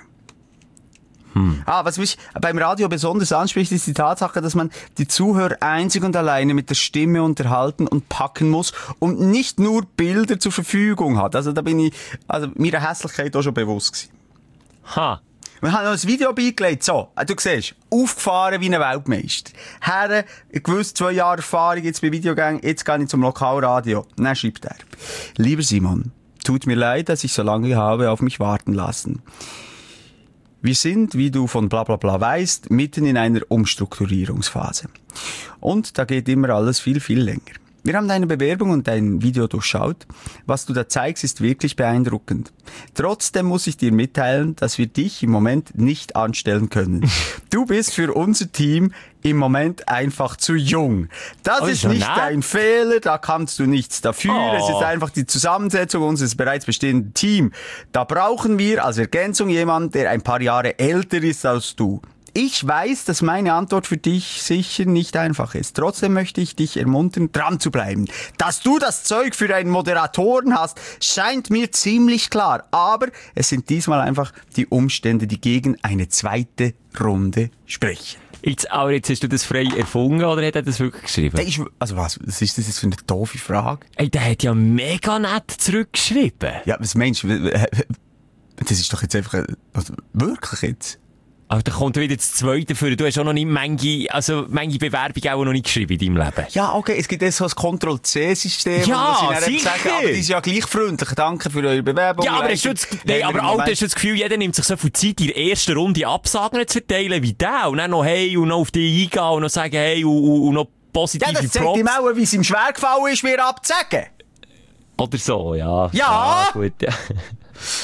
Speaker 4: Was mich beim Radio besonders anspricht, ist die Tatsache, dass man die Zuhörer einzig und alleine mit der Stimme unterhalten und packen muss und nicht nur Bilder zur Verfügung hat. Also da bin ich, meiner Hässlichkeit auch schon bewusst gewesen.
Speaker 5: Ha.
Speaker 4: Wir haben noch ein Video beigelegt, so, du siehst, aufgefahren wie ein Weltmeister. Herren, gewiss 2 Jahre Erfahrung jetzt bei Videogang, jetzt gehe ich zum Lokalradio. Dann schreibt er: Lieber Simon, tut mir leid, dass ich so lange habe auf mich warten lassen. Wir sind, wie du von bla bla bla weißt, mitten in einer Umstrukturierungsphase. Und da geht immer alles viel, viel länger. Wir haben deine Bewerbung und dein Video durchschaut. Was du da zeigst, ist wirklich beeindruckend. Trotzdem muss ich dir mitteilen, dass wir dich im Moment nicht anstellen können. Du bist für unser Team im Moment einfach zu jung. Das ist nicht dein Fehler, da kannst du nichts dafür. Es ist einfach die Zusammensetzung unseres bereits bestehenden Teams. Da brauchen wir als Ergänzung jemanden, der ein paar Jahre älter ist als du. Ich weiß, dass meine Antwort für dich sicher nicht einfach ist. Trotzdem möchte ich dich ermuntern, dran zu bleiben. Dass du das Zeug für einen Moderatoren hast, scheint mir ziemlich klar. Aber es sind diesmal einfach die Umstände, die gegen eine zweite Runde sprechen.
Speaker 5: Jetzt hast du das frei erfunden oder hat er das wirklich geschrieben?
Speaker 4: Was ist das jetzt für eine doofe Frage?
Speaker 5: Ey, der hat ja mega nett zurückgeschrieben.
Speaker 4: Ja, was meinst du? Das ist doch jetzt einfach, wirklich jetzt?
Speaker 5: Aber da kommt wieder das Zweite für. Du hast auch noch nicht manche Bewerbungen auch noch nicht geschrieben in deinem Leben.
Speaker 4: Ja, okay, es gibt jetzt so ein Ctrl-C-System.
Speaker 5: Ja, sicher.
Speaker 4: Sagen, aber die ist ja gleich freundlich. Danke für eure Bewerbung.
Speaker 5: Ja, aber hast du das Gefühl, jeder nimmt sich so viel Zeit, in der ersten Runde Absagen zu verteilen wie der und dann noch hey und noch auf dich eingehen und noch sagen hey und noch positive Props.
Speaker 4: Ja, das zeigt ihm auch, wie es ihm schwer gefallen ist, mir abzusagen.
Speaker 5: Oder so, ja.
Speaker 4: Ja!
Speaker 5: Gut, ja.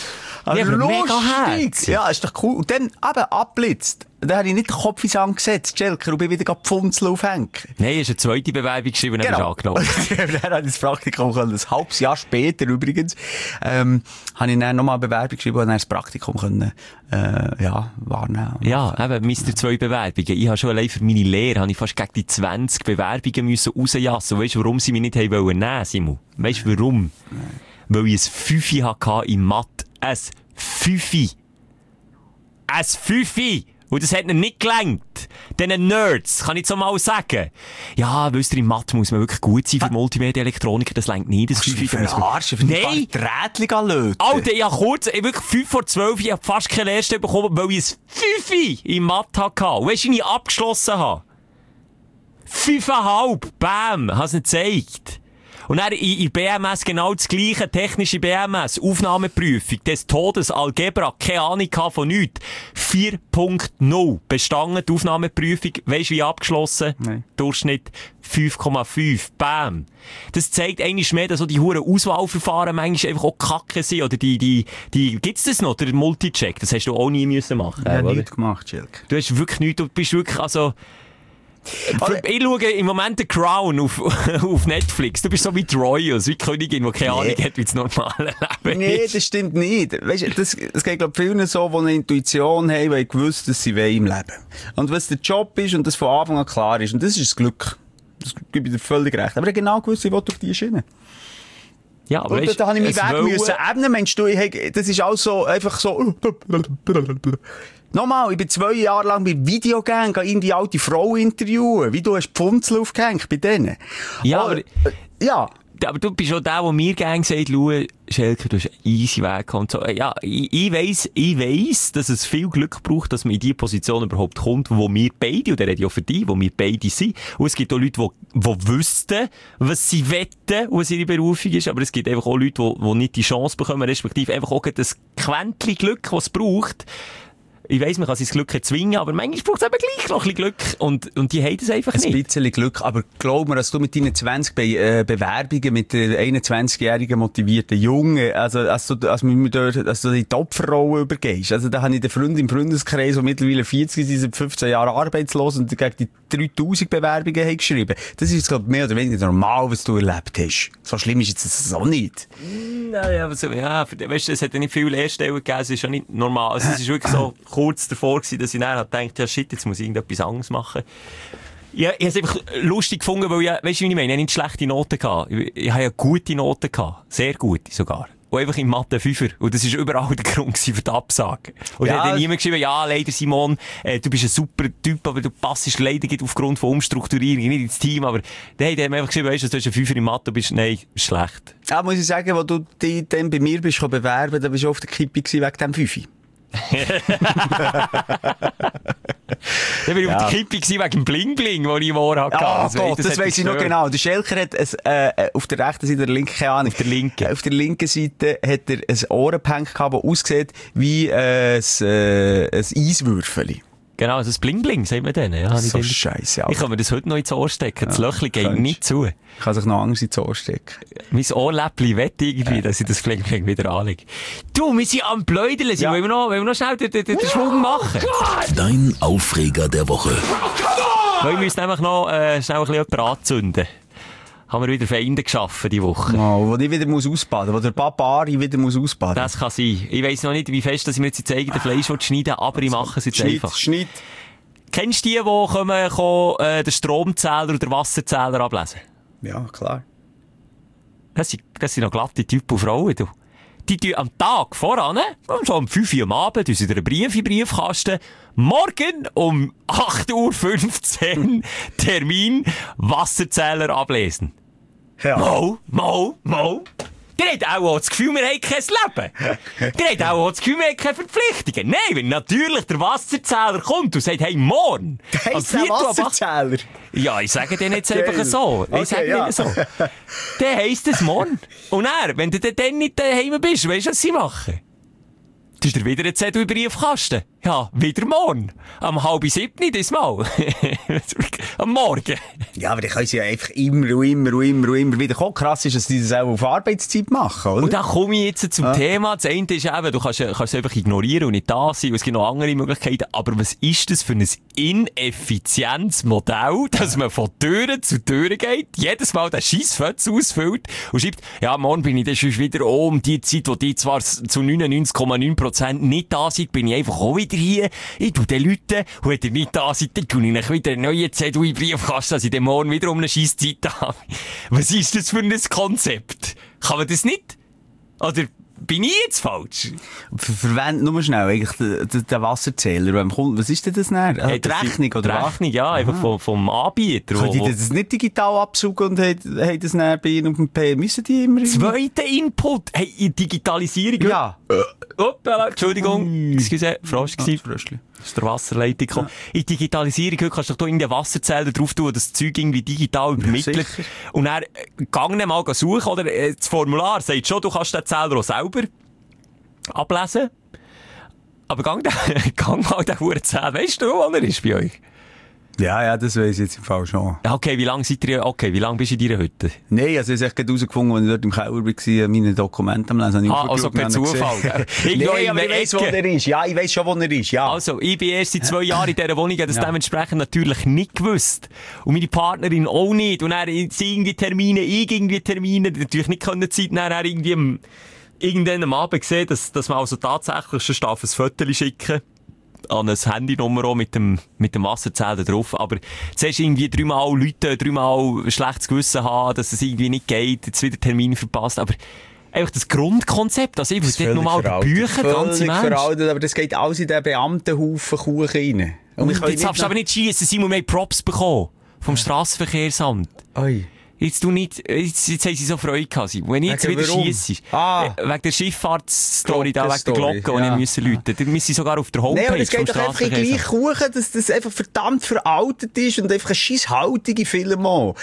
Speaker 5: Ja, aber mega herzig.
Speaker 4: Ja, ist doch cool. Und dann eben abblitzt. Dann habe ich nicht den Kopf ins Sand gesetzt, Schelker, und bin wieder Pfunzel aufhängen.
Speaker 5: Nein, ist eine zweite Bewerbung geschrieben, dann
Speaker 4: Genau.
Speaker 5: hast du angenommen.
Speaker 4: Dann habe ich das Praktikum können. Ein halbes Jahr später übrigens, habe ich dann nochmal eine Bewerbung geschrieben und dann das Praktikum können, wahrnehmen.
Speaker 5: Ja, eben, Mr. 2 Bewerbungen. Ich habe schon allein für meine Lehre, habe ich fast gegen die 20 Bewerbungen müssen rausjassen. Weißt du, warum sie mich nicht haben wollen nehmen, Simon? Weißt du, warum? Nein. Weil ich ein 5 hatte in Mathe. Ein 5. Ein 5. Und das hat ihnen nicht gelangt. Diesen Nerds, kann ich so mal sagen. Ja, wisst ihr, in Mathe muss man wirklich gut sein für Multimedia-Elektroniker, das längt nicht. Das 5.
Speaker 4: Nein! Drähtchen löten.
Speaker 5: Alter, ich habe kurz, wirklich 5 vor 12, ich habe fast keine Lehrstelle bekommen, weil ich ein 5 in Mathe hatte. Und weißt du, wie ich abgeschlossen habe? 5,5. Bam! Hast du nicht gezeigt. Und dann in BMS genau das gleiche, technische BMS, Aufnahmeprüfung, des Todes, Algebra, keine Ahnung von nichts. 4.0. Bestanden, die Aufnahmeprüfung, weisst du wie abgeschlossen? Nein. Durchschnitt 5,5. Bam. Das zeigt eigentlich mehr, dass so die huren Auswahlverfahren manchmal einfach auch kacke sind. Oder gibt's das noch, der Multicheck? Das hast du auch nie müssen machen.
Speaker 4: Ja, nichts gemacht, Schelke.
Speaker 5: Du hast wirklich nichts, du bist wirklich, also, ich schaue im Moment The Crown auf Netflix. Du bist so wie die Royals, wie die Königin, die keine Ahnung hat, wie das normale Leben ist.
Speaker 4: Nee, das stimmt nicht. Weißt du, das geht, glaube ich, vielen so, die eine Intuition haben, weil gewusst, dass sie im Leben wollen. Und was der Job ist und das von Anfang an klar ist. Und das ist das Glück. Das gebe ich dir völlig recht. Aber ich genau gewusst, ich will auf die Schiene.
Speaker 5: Ja, aber
Speaker 4: und da habe ich mich weg müssen. Eben, Mensch, das ist auch so, einfach so. Nochmal, ich bin 2 Jahre lang bei Videogang, gehe die alte Frau interviewen. Wie du hast Pfunzel aufgehängt bei denen.
Speaker 5: Ja,
Speaker 4: aber
Speaker 5: du bist auch der, der mir gerne sagt, schau, Schelker, du hast einen easy Weg und so. Ja, ich weiss, dass es viel Glück braucht, dass man in die Position überhaupt kommt, wo wir beide, und der redet ja für dich, wo wir beide sind. Und es gibt auch Leute, die wüssten, was sie wetten, was ihre Berufung ist, aber es gibt einfach auch Leute, die nicht die Chance bekommen, respektive einfach auch das Quäntchen Glück, das es braucht. Ich weiss, man kann sein Glück erzwingen, aber manchmal braucht es eben gleich noch ein bisschen Glück. Und die haben das einfach nicht.
Speaker 4: Ein bisschen Glück, aber glaub mir, dass du mit deinen 20 Bewerbungen mit der 21-jährigen motivierten Jungen, als du die Topfrolle übergehst. Also da habe ich den Freund im Freundeskreis, der mittlerweile 40 ist, seit 15 Jahren arbeitslos und gegen die 3000 Bewerbungen haben geschrieben. Das ist, glaube ich, mehr oder weniger normal, was du erlebt hast. So schlimm ist jetzt das auch nicht.
Speaker 5: Naja, aber so, ja, weißt du, es hat ja nicht viele Lehrstellen gegeben, es ist ja nicht normal. Also, es ist wirklich so kurz davor gewesen, dass ich dann dachte, ja shit, jetzt muss ich irgendetwas anderes machen. Ich habe es einfach lustig gefunden, weil weißt du, wie ich meine? Ich habe nicht schlechte Noten gehabt. Ich habe ja gute Noten gehabt. Sehr gute sogar. Und einfach in Mathe 5er. Und das war überall der Grund für die Absage. Und ja, dann hat niemand geschrieben, ja, leider Simon, du bist ein super Typ, aber du passest leider aufgrund von Umstrukturierung nicht ins Team. Aber dann hat man einfach geschrieben, weißt du, du hast einen 5er in Mathe, bist, nein, schlecht.
Speaker 4: Ja, muss ich sagen, als du dich dann bei mir bist bewerben, dann bist du auf der Kippe gewesen wegen dem 5er.
Speaker 5: Dann bin ich auf der Kippe wegen dem Bling-Bling, den ich im Ohr hatte.
Speaker 4: Ah, Gott, das weiss ich noch genau. Der Schelker hat auf der rechten Seite, der linken, keine Ahnung. Auf der linken Seite hat er ein Ohrenpank gehabt, das aussieht wie ein Eiswürfeli.
Speaker 5: Genau, also das Bling-Bling, sagt man denen. Ja,
Speaker 4: so scheisse.
Speaker 5: Ich kann mir das heute noch ins Ohr stecken. Das Löchchen geht nicht zu.
Speaker 4: Ich kann sich noch anders ins Ohr stecken.
Speaker 5: Mein Ohrläppchen wette irgendwie, dass ich das Bling-Bling wieder anlege. Du, wir sind am Blödeln. Ja. Wollen wir noch schnell den Schwung machen?
Speaker 2: Dein Aufreger der Woche.
Speaker 5: Weil wir müssen einfach noch schnell ein bisschen jemanden anzünden. Haben wir wieder Feinde geschaffen, die Woche.
Speaker 4: Oh, wo ich wieder ausbaden muss, wo der Papa Ari wieder ausbaden muss.
Speaker 5: Das kann sein. Ich weiss noch nicht, wie fest dass ich mir jetzt das eigene Fleisch schneiden, aber ich mache es jetzt einfach.
Speaker 4: Schneid.
Speaker 5: Kennst du die den Stromzähler oder den Wasserzähler ablesen?
Speaker 4: Ja, klar.
Speaker 5: Das sind noch glatte Typen und Frauen, du. Die tun am Tag voran, so um 5 Uhr am Abend, uns einen Brief in den Briefkasten. Morgen um 8.15 Uhr Termin Wasserzähler ablesen.
Speaker 4: Ja.
Speaker 5: Mo. Ihr habt auch das Gefühl, wir haben kein Leben. Ihr habt auch das Gefühl, wir haben keine Verpflichtungen. Nein, wenn natürlich der Wasserzähler kommt und sagt, hey, morgen.
Speaker 4: Der heisst der Wasserzähler?
Speaker 5: Ja, ich sage denen jetzt einfach so. Ich sage denen so. Der heisst es morgen. Und wenn du dann nicht daheim bist, weißt du, was sie machen? Du hast dir wieder einen Zettel in den Briefkasten. Ja, wieder morgen. Am 6:30 diesmal. Am Morgen.
Speaker 4: Ja, aber die können sie ja einfach immer wieder kommen. Krass ist, dass die das auch auf Arbeitszeit machen, oder?
Speaker 5: Und dann komme ich jetzt zum Thema. Das eine ist eben, du kannst es einfach ignorieren und nicht da sein. Und es gibt noch andere Möglichkeiten. Aber was ist das für ein ineffizientes Modell, dass man von Türen zu Türen geht, jedes Mal den Scheissfötz ausfüllt und schreibt, ja, morgen bin ich dann schon wieder um die Zeit, wo die zwar zu 99,9% nicht da sind, bin ich einfach auch wieder hier. Ich tue den Leuten, und wenn ihr nicht da seid, dann tue ich wieder einen neuen Zettel in den Briefkasten, dass ich dann morgen wieder um eine Scheisszeit habe. Was ist das für ein Konzept? Kann man das nicht? Oder bin ich jetzt falsch?
Speaker 4: Verwendet nur schnell eigentlich den Wasserzähler. Was ist denn das dann? Die Rechnung, oder was?
Speaker 5: Die Rechnung, ja, einfach vom Anbieter.
Speaker 4: Können die das nicht digital absaugen und haben das dann bei ihnen auf dem P? Müssen die immer...
Speaker 5: Zweiter Input. Hey, Digitalisierung.
Speaker 4: Ja.
Speaker 5: Hoppala, Entschuldigung. Excuse, Frosch gewesen.
Speaker 4: Fröschli.
Speaker 5: Aus der Wasserleitung gekommen. Ja. In Digitalisierung heute kannst du doch irgendeinen Wasserzähler drauf tun, das Zeug irgendwie digital übermittelt. Ja, und dann gang mal suchen, oder? Das Formular sagt schon, du kannst den Zähler auch selber ablesen. Aber gang mal den Hurzähler. Weißt du, wo er ist bei euch?
Speaker 4: Ja, das weiss ich jetzt im Fall schon.
Speaker 5: Okay, wie lange bist du in deiner Hütte?
Speaker 4: Nein, also ich habe gerade herausgefunden, als ich dort im Keller war, meine Dokumente am Lesen.
Speaker 5: Also per Zufall, gell?
Speaker 4: Nein, aber ich weiss, wo er ist. Ja, ich weiss schon, wo er ist, ja.
Speaker 5: Also, ich bin erst seit 2 Jahren in dieser Wohnung, habe das dementsprechend natürlich nicht gewusst. Und meine Partnerin auch nicht. Und dann sie irgendwie Termine, natürlich nicht können Zeit, dann irgendwie irgendwann am Abend gesehen, dass man also tatsächlich schon ein Foto schicken an ein Handynummer auch mit dem Wasserzähler drauf. Aber zuerst irgendwie 3-mal Leute, 3-mal schlechtes Gewissen haben, dass es irgendwie nicht geht, jetzt wieder Termin verpasst. Aber einfach das Grundkonzept, also ich will dort nochmal die Bücher, ganz im Ernst.
Speaker 4: Veraltet, aber das geht alles in den Beamtenhaufen Kuchen rein.
Speaker 5: Und jetzt darfst du aber nicht schiessen, Simon, wir haben Props bekommen vom Strassenverkehrsamt.
Speaker 4: Oi.
Speaker 5: Jetzt haben sie so Freude gehabt. Wenn ich jetzt wieder schiesse, wegen der Schifffahrtsstory, da wegen der Glocke, die ich müssen läuten. Dann müssen sie sogar auf der Homepage.
Speaker 4: Nein, aber es geht doch einfach in gleich Kuchen, dass das einfach verdammt veraltet ist und einfach eine scheisshaltige Film auch.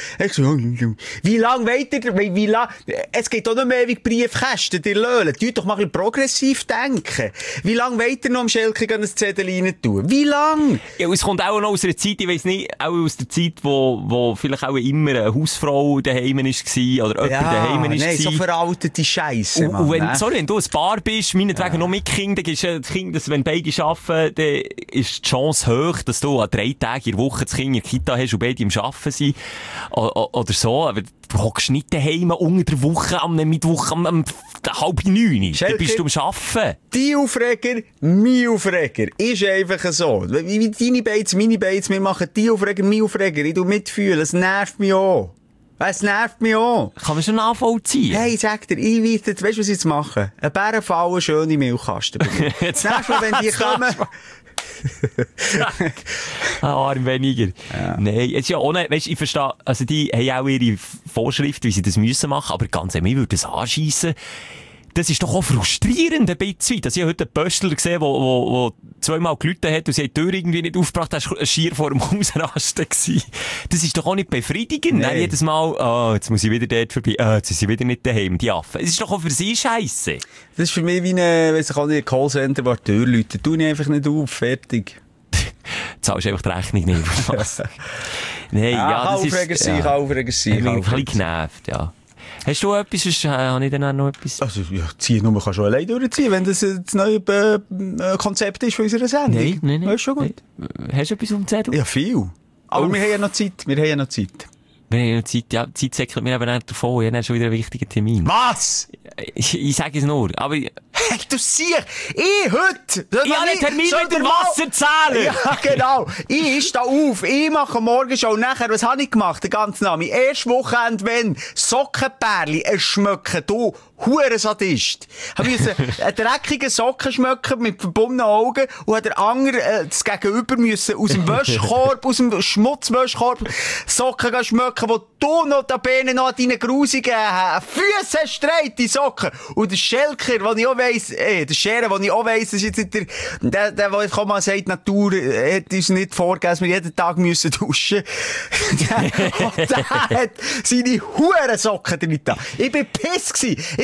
Speaker 4: Wie lange wollt ihr, es geht doch nicht mehr ewig Briefkästen, ihr Löhlen. Tut doch mal ein bisschen progressiv denken. Wie lange wollt ihr noch am Schelke ein Zettel rein tun? Wie lange?
Speaker 5: Ja, es kommt auch noch aus einer Zeit, ich weiss nicht, auch aus der Zeit, wo vielleicht auch immer eine Hausfrau daheim war, oder jemand daheim war.
Speaker 4: Nein, so veraltete Scheisse, Mann.
Speaker 5: Und wenn du ein Paar bist, meinetwegen noch mit Kindern, dann ist das Kind, dass, wenn beide arbeiten, dann ist die Chance hoch, dass du an 3 Tagen in der Woche das Kind in der Kita hast und beide im Arbeiten sind. Oder so. Aber du hockst nicht daheim unter der Woche, am Mittwoch, um 8:30. Dann bist du am Arbeiten.
Speaker 4: Die Aufreger, mein Aufreger. Ist einfach so. Wie deine Beiz, meine Beiz, wir machen die Aufreger, mein Aufreger. Ich tu mitfühlen. Es nervt mich auch. Es nervt mich auch.
Speaker 5: Kann man schon nachvollziehen?
Speaker 4: Hey, sag dir, weißt du, was ich jetzt mache? Ein Bärenfallen, schöne Milchkasten. Das nächste Mal, wenn die kommen...
Speaker 5: Arm weniger. Ja. Nein, jetzt ja ohne, weißt, ich verstehe, also die haben auch ihre Vorschrift, wie sie das müssen machen, aber ganz ehrlich, mir würde das anschiessen. Das ist doch auch frustrierend ein bisschen. Also ich habe heute einen Pöstler gesehen, der 2-mal geläutet hat und sie hat die Tür irgendwie nicht aufgebracht, das war schier vor dem Hausrasten gewesen. Das ist doch auch nicht befriedigend. Dann jedes Mal, jetzt muss ich wieder dort vorbei, jetzt sind sie wieder nicht daheim, die Affen. Es ist doch auch für sie scheisse. Das
Speaker 4: ist für mich wie ein Callcenter, wo die Tür läutet. Tu ich einfach nicht auf, fertig.
Speaker 5: Zahlst einfach die Rechnung nicht. Nein, das ist...
Speaker 4: Aufreger sein.
Speaker 5: Ich bin ein bisschen genervt, ja. Hast du etwas? Habe ich dann auch noch etwas?
Speaker 4: Also, ja, ziehen nur, man kann schon allein durchziehen, wenn das neue Konzept ist von unserer Sendung.
Speaker 5: Nein.
Speaker 4: Das ist schon gut.
Speaker 5: Hast du etwas auf dem Zettel?
Speaker 4: Ja, viel. Aber wir haben ja noch Zeit. Wir haben ja noch Zeit,
Speaker 5: ja. Zeit säckelt mir aber nicht davon. Ich habe schon wieder einen wichtigen Termin.
Speaker 4: Was?
Speaker 5: Ich sage es nur, aber...
Speaker 4: Hey, du siehst, ich heute...
Speaker 5: Ich habe einen Termin mit dem Wasserzähler.
Speaker 4: Ja, genau. Ich stehe auf, ich mache Morgenshow. Nachher, was habe ich gemacht, den ganzen Namen? Erst Wochenende, wenn Sockenpärli schmecken, du Hurensadist. Ich musste einen dreckigen Socken schmecken mit verbundenen Augen und hat der andere das Gegenüber müssen aus dem Wäschkorb, aus dem Schmutzwäschkorb Socken schmecken, wo du noch dabei noch an deinen grusigen Füßen streit, die Socken. Und der Schelker, den ich auch weiss, der Scherer, den ich auch weiss, das ist jetzt nicht der ich mal sagt, Natur hat uns nicht vorgegeben, dass wir jeden Tag müssen duschen. Der hat seine Hurensocken drin da. Ich bin piss gewesen.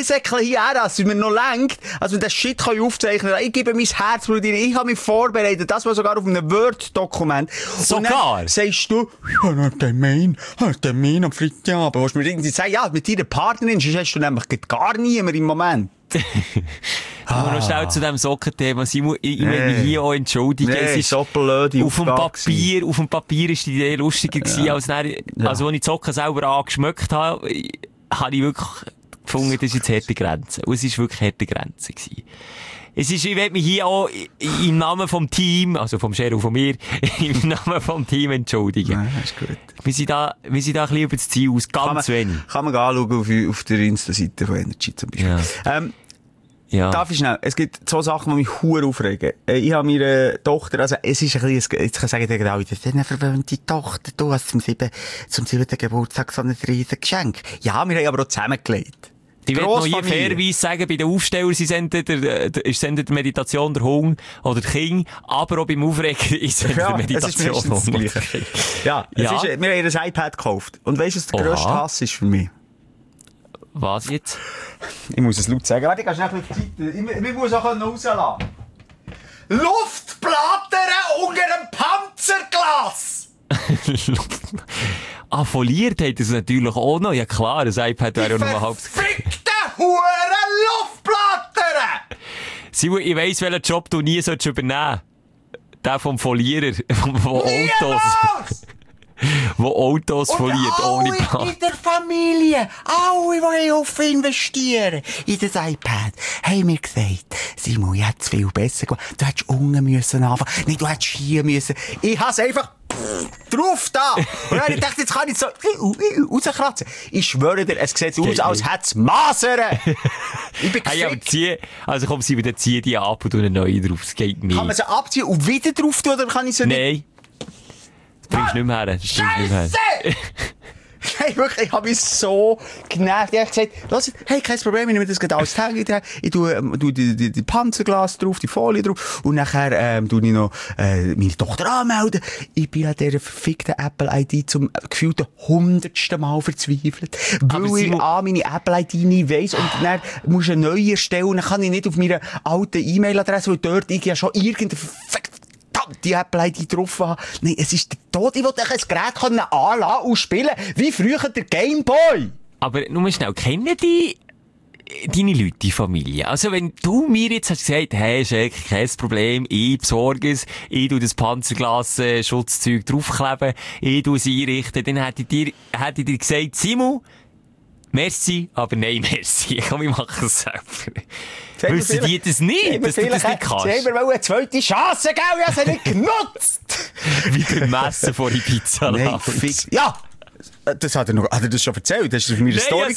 Speaker 4: Säckchen hierher, dass es mir noch lenkt, also das Shit kann ich aufzeichnen. Ich gebe mein Herz, Bruder, ich habe mich vorbereitet, das war sogar auf einem Word-Dokument.
Speaker 5: Sogar?
Speaker 4: Und dann sagst du, ja, Termin am Freitagabend. Willst du mir irgendwie sagen, ja, mit deiner Partnerin, sonst hast du nämlich gar niemand im Moment.
Speaker 5: Aber noch schnell zu diesem Sockenthema. Simon, ich will mich hier auch entschuldigen. Es ist
Speaker 4: so blöd,
Speaker 5: auf dem Papier ist die Idee lustiger gewesen, als als ich die Socken selber angeschmeckt habe, habe ich wirklich gefunden, das ist jetzt harte Grenze. Und es ist wirklich harte Grenze gewesen. Ich will mich hier auch im Namen vom Team, also vom Sheriff von mir, im Namen vom Team entschuldigen.
Speaker 4: Ja, ist gut.
Speaker 5: Wir sind da ein bisschen über das Ziel aus, ganz wenig.
Speaker 4: Kann man anschauen auf der Insta-Seite von Energy zum Beispiel.
Speaker 5: Ja. Ja.
Speaker 4: Darf ich schnell? Es gibt so Sachen, die mich verdammt aufregen. Ich habe meine Tochter, also es ist ein bisschen, jetzt kann ich sagen, genau, das ist eine verwöhnte Tochter, du hast zum 7. Geburtstag so ein riesiges Geschenk. Ja, wir haben aber auch zusammengelegt.
Speaker 5: Ich will noch hier fairerweise sagen, bei den Aufstellern, sie senden der Meditation der Hunger oder der Kind, aber auch beim Aufregen ist der Meditation der Hunger.
Speaker 4: Ja, wir haben ihr ein iPad gekauft. Und weisst du, was der grösste Hass ist für mich?
Speaker 5: Was jetzt?
Speaker 4: Ich muss es laut sagen. Warte, ich kann schnell auf die Seite. Ich muss auch rauslassen. Luftplatten unter dem Panzerglas!
Speaker 5: Foliert hat es natürlich auch noch. Ja klar, das iPad wäre ja noch mal halb...
Speaker 4: Verfickte Huren Luftplatten!
Speaker 5: Simon, ich weiss, welchen Job du nie übernehmen sollst. Der vom Folierer, wo Autos foliert, ohne Plan.
Speaker 4: In der Familie, alle, die auf investieren in das iPad, haben mir gesagt, Simon, ich hätte es viel besser gemacht. Du hättest unten müssen anfangen. Nein, du hättest hier müssen. Ich habe es einfach drauf da. Und dann habe ich gedacht, jetzt kann ich so rauskratzen. Ich schwöre dir, es sieht aus, als hätte es Masern. Ich bin gefickt.
Speaker 5: Hey, also komm, Simon, dann zieh die ab und tu eine neue drauf. Das geht nicht.
Speaker 4: Kann man sie abziehen und wieder drauf tun, oder kann ich sie nicht?
Speaker 5: Nein. Das bringst du nicht mehr her.
Speaker 4: Scheisse! Hey, wirklich, ich habe mich so genervt. Ich habe gesagt, los, hey, kein Problem, ich nehme das gerade alles Tag. Ich tue die Panzerglas drauf, die Folie drauf. Und nachher tue ich noch meine Tochter anmelden. Ich bin an dieser verfickten Apple-ID zum gefühlten 100. Mal verzweifelt. Weil ich meine Apple-ID nicht weiss. Und dann muss ich eine neue erstellen. Dann kann ich nicht auf meiner alten E-Mail-Adresse, weil dort ich ja schon irgendeine die Apple-ID drauf haben. Nein, es ist der Tod. Ich wollte ein Gerät anlassen und spielen, wie früher der Gameboy.
Speaker 5: Aber nur schnell, kennen die deine Leute, die Familie? Also wenn du mir jetzt hast gesagt, hey, Scheck, kein Problem, ich besorge es, ich tu das Panzerglas-Schutzzeug draufkleben, ich tu es einrichten, dann hätte ich dir gesagt, Simon, merci, aber nein, merci. Komm, ich mache es selber. Wissen die das nicht, dass du das nicht kannst?
Speaker 4: Sie haben mir eine zweite Chance gegeben, ich habe sie nicht genutzt.
Speaker 5: Wie beim Messen vor der Pizza Lounge.
Speaker 4: Ja! Das hat er das schon erzählt? Das war für mich eine Story.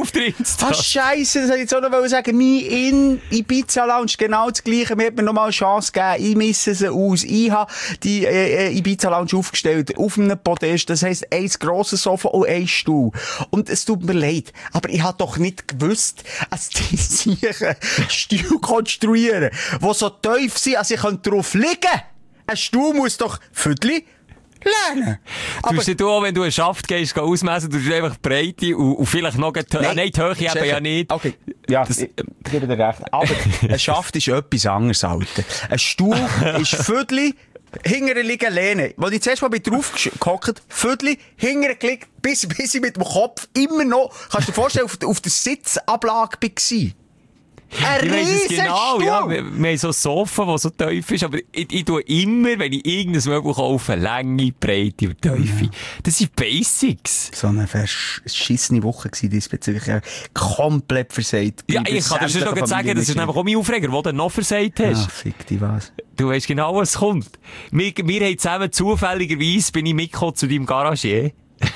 Speaker 4: Scheisse, das wollte ich jetzt auch noch sagen. Mein Ibiza Lounge, genau das Gleiche. Mir hat mir noch mal eine Chance gegeben. Ich misse sie aus. Ich habe die Ibiza Lounge aufgestellt. Auf einem Podest. Das heisst, ein grosses Sofa und ein Stuhl. Und es tut mir leid. Aber ich habe doch nicht gewusst, dass die sich einen Stuhl konstruieren, der so tief sind, als ich drauf liegen kann. Ein Stuhl muss doch Viertel lernen.
Speaker 5: Du musst auch, wenn du einen Schaft gehst, ausmessen, du hast einfach die Breite und vielleicht noch die Höhe. Nein, die Höhe eben ja nicht.
Speaker 4: Okay, ja, ich gebe dir recht. Aber ein Schaft ist etwas anderes, Alter. Ein Stuhl ist Viertel, hinterher liegen lehnen. Als ich zuerst mal drauf gehockt, Viertel, hinterher gelegt, bis ich mit dem Kopf immer noch, kannst du dir vorstellen, auf der Sitzablage war.
Speaker 5: Ich weiss es genau, ja. Wir haben so ein Sofa, das so tief ist, aber ich tue immer, wenn ich irgendein Möbel kaufe, Länge, Breite und Tiefe. Das sind Basics.
Speaker 4: So eine verschissene Woche gewesen, diesbezüglich. Komplett versagt.
Speaker 5: Ja, ich kann dir schon noch sagen, das ist nämlich auch mein Aufreger, wo du noch versagt hast.
Speaker 4: Ah, fick dich was.
Speaker 5: Du weißt genau, was kommt. Wir haben zusammen zufälligerweise, bin ich mitgekommen zu deinem Garagier.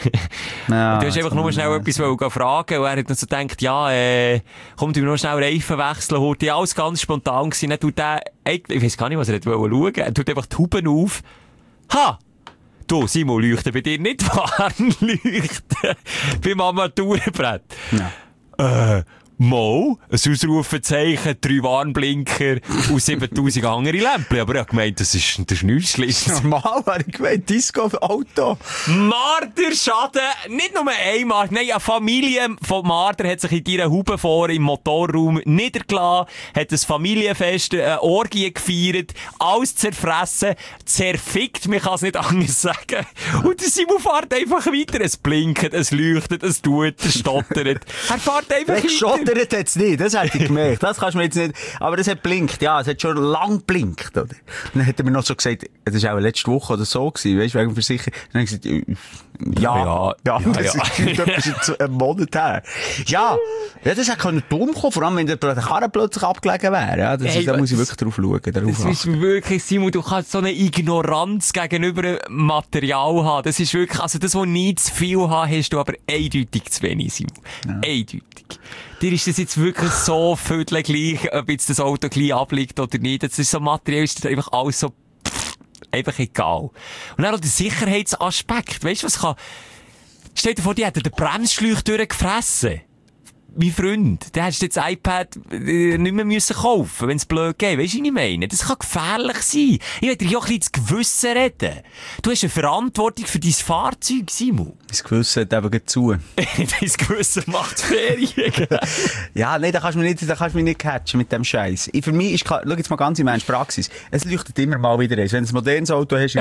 Speaker 4: Ja,
Speaker 5: du hast einfach nur schnell etwas fragen und er hat dann so gedacht, ja, komm, du noch schnell Reifen wechseln, holt die alles ganz spontan gewesen. Dann tut der, ich weiss gar nicht, was er schauen er tut einfach die Huben auf. Ha! Du, Simon, leuchten bei dir nicht Warnleuchten beim Armaturenbrett.
Speaker 4: Ja.
Speaker 5: Mal, ein Ausrufezeichen, 3 Warnblinker und 7000 andere Lämpchen. Aber ich habe gemeint, das ist nichts Schlimmes.
Speaker 4: Normal, habe ich gemeint, Disco-Auto.
Speaker 5: Marderschaden, nicht nur ein Marder, nein, eine Familie von Marder hat sich in ihrer Haube vor im Motorraum niedergelassen, hat ein Familienfest, eine Orgie gefeiert, alles zerfressen, zerfickt, man kann es nicht anders sagen. Und der Simon fährt einfach weiter, es blinkt, es leuchtet, es tut, es stottert. Er fährt einfach weiter.
Speaker 4: Gestottert hat es nicht, das hätte ich gemerkt. Das kannst du mir jetzt nicht, aber es hat blinkt, ja, es hat schon lang blinkt, oder? Und dann hat er mir noch so gesagt, das war auch letzte Woche oder so gewesen, weißt du, wegen Versicherung. Dann habe ich gesagt, ja, das ist ein Monat her. Ja, das hätte dumm kommen, vor allem wenn der Karren plötzlich abgelegen wäre, ja, da muss ich wirklich drauf schauen,
Speaker 5: das ist wirklich, Simon, du kannst so eine Ignoranz gegenüber Material haben, das ist wirklich, also das, was nie zu viel haben, hast du aber eindeutig zu wenig, Simon. Ja. Eindeutig. Dir ist das jetzt wirklich so viertel gleich, ob jetzt das Auto gleich abliegt oder nicht. Das ist so materiell, ist das einfach alles so, einfach egal. Und dann auch der Sicherheitsaspekt. Weißt du, was kann, stell dir vor, die hätten den Bremsschläuch durchgefressen. Mein Freund, der hättest jetzt das iPad nicht mehr müssen kaufen, wenn es blöd geht. Weisst du, was ich meine? Das kann gefährlich sein. Ich will dir ja auch ein bisschen das Gewissen reden. Du hast eine Verantwortung für dein Fahrzeug, Simon.
Speaker 4: Das Gewissen hat eben zu.
Speaker 5: Dein Gewissen macht Ferien.
Speaker 4: Ja, nein, da kannst du mich nicht catchen mit dem Scheiß. Für mich ist, schau jetzt mal ganz in meiner Praxis. Es leuchtet immer mal wieder eins. Wenn du ein modernes Auto hast,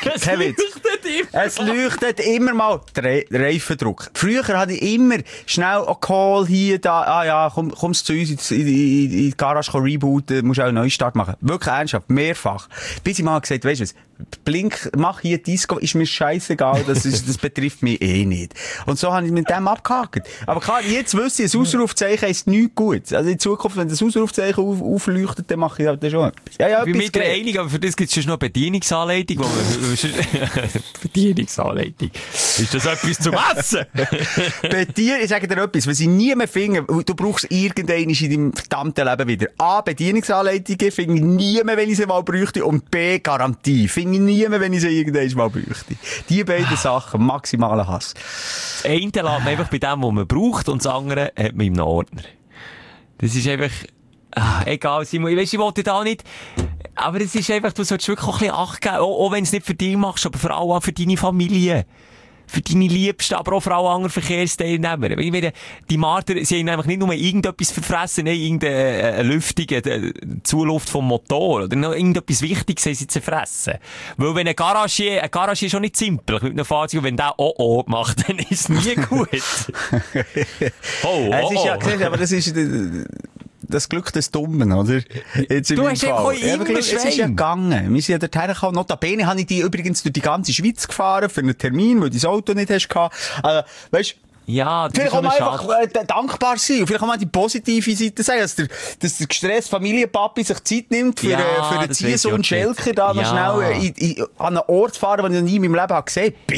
Speaker 4: es leuchtet immer mal der Reifendruck. Früher hatte ich immer schnell einen Call hier, da, kommst zu uns in die Garage rebooten, musst auch einen Neustart machen. Wirklich ernsthaft, mehrfach. Bis ich mal gesagt, weisst du was, Blink, mach hier Disco, ist mir scheissegal, das betrifft mich eh nicht. Und so habe ich mit dem abgehakt. Aber klar, jetzt wüsste ich, ein Ausrufzeichen ist nichts gut. Also in Zukunft, wenn das Ausrufzeichen aufleuchtet, dann mache ich halt schon etwas. Ja,
Speaker 5: ich bin mit der einig, aber für das gibt es schon noch eine Bedienungsanleitung. Bedienungsanleitung. Ist das etwas zum Essen?
Speaker 4: Ich sage dir etwas, wenn sie nie mehr finden, du brauchst irgendeinen in deinem verdammten Leben wieder. A, Bedienungsanleitungen finde ich nie mehr, wenn ich sie mal bräuchte, und B, Garantie. Finde ich nie mehr, wenn ich sie irgendwann mal bräuchte. Die beiden Sachen, maximaler Hass.
Speaker 5: Das eine lässt man einfach bei dem, was man braucht, und das andere hat man in einem Ordner. Das ist einfach, egal, Simon, ich wollte da nicht, aber es ist einfach, du solltest wirklich auch ein bisschen Acht geben, auch wenn du es nicht für dich machst, aber vor allem auch für deine Familie. Für deine Liebsten, aber auch für alle anderen Verkehrsteilnehmer. Ich meine, die Marder, sie haben einfach nicht nur irgendetwas verfressen, irgendeine Lüftung, Zuluft vom Motor, oder noch irgendetwas Wichtiges haben sie zerfressen. Weil wenn eine Garage ist schon nicht simpel, mit einem Fahrzeug, wenn der macht, dann ist es nie gut.
Speaker 4: Es ist ja, aber das ist das Glück des Dummen, oder? Jetzt
Speaker 5: du hast ja
Speaker 4: es ist ja gegangen. Wir sind ja dorthin gekommen. Notabene habe ich die übrigens durch die ganze Schweiz gefahren, für einen Termin, weil du das Auto nicht hast gehabt. Also, weißt,
Speaker 5: ja, das
Speaker 4: vielleicht kann man einfach dankbar sein. Und vielleicht kann man die positive Seite sagen, dass der gestresste Familienpapi sich Zeit nimmt, für den Ziehsohn Schelker da noch schnell an einen Ort fahren, den ich noch nie in meinem Leben gesehen habe.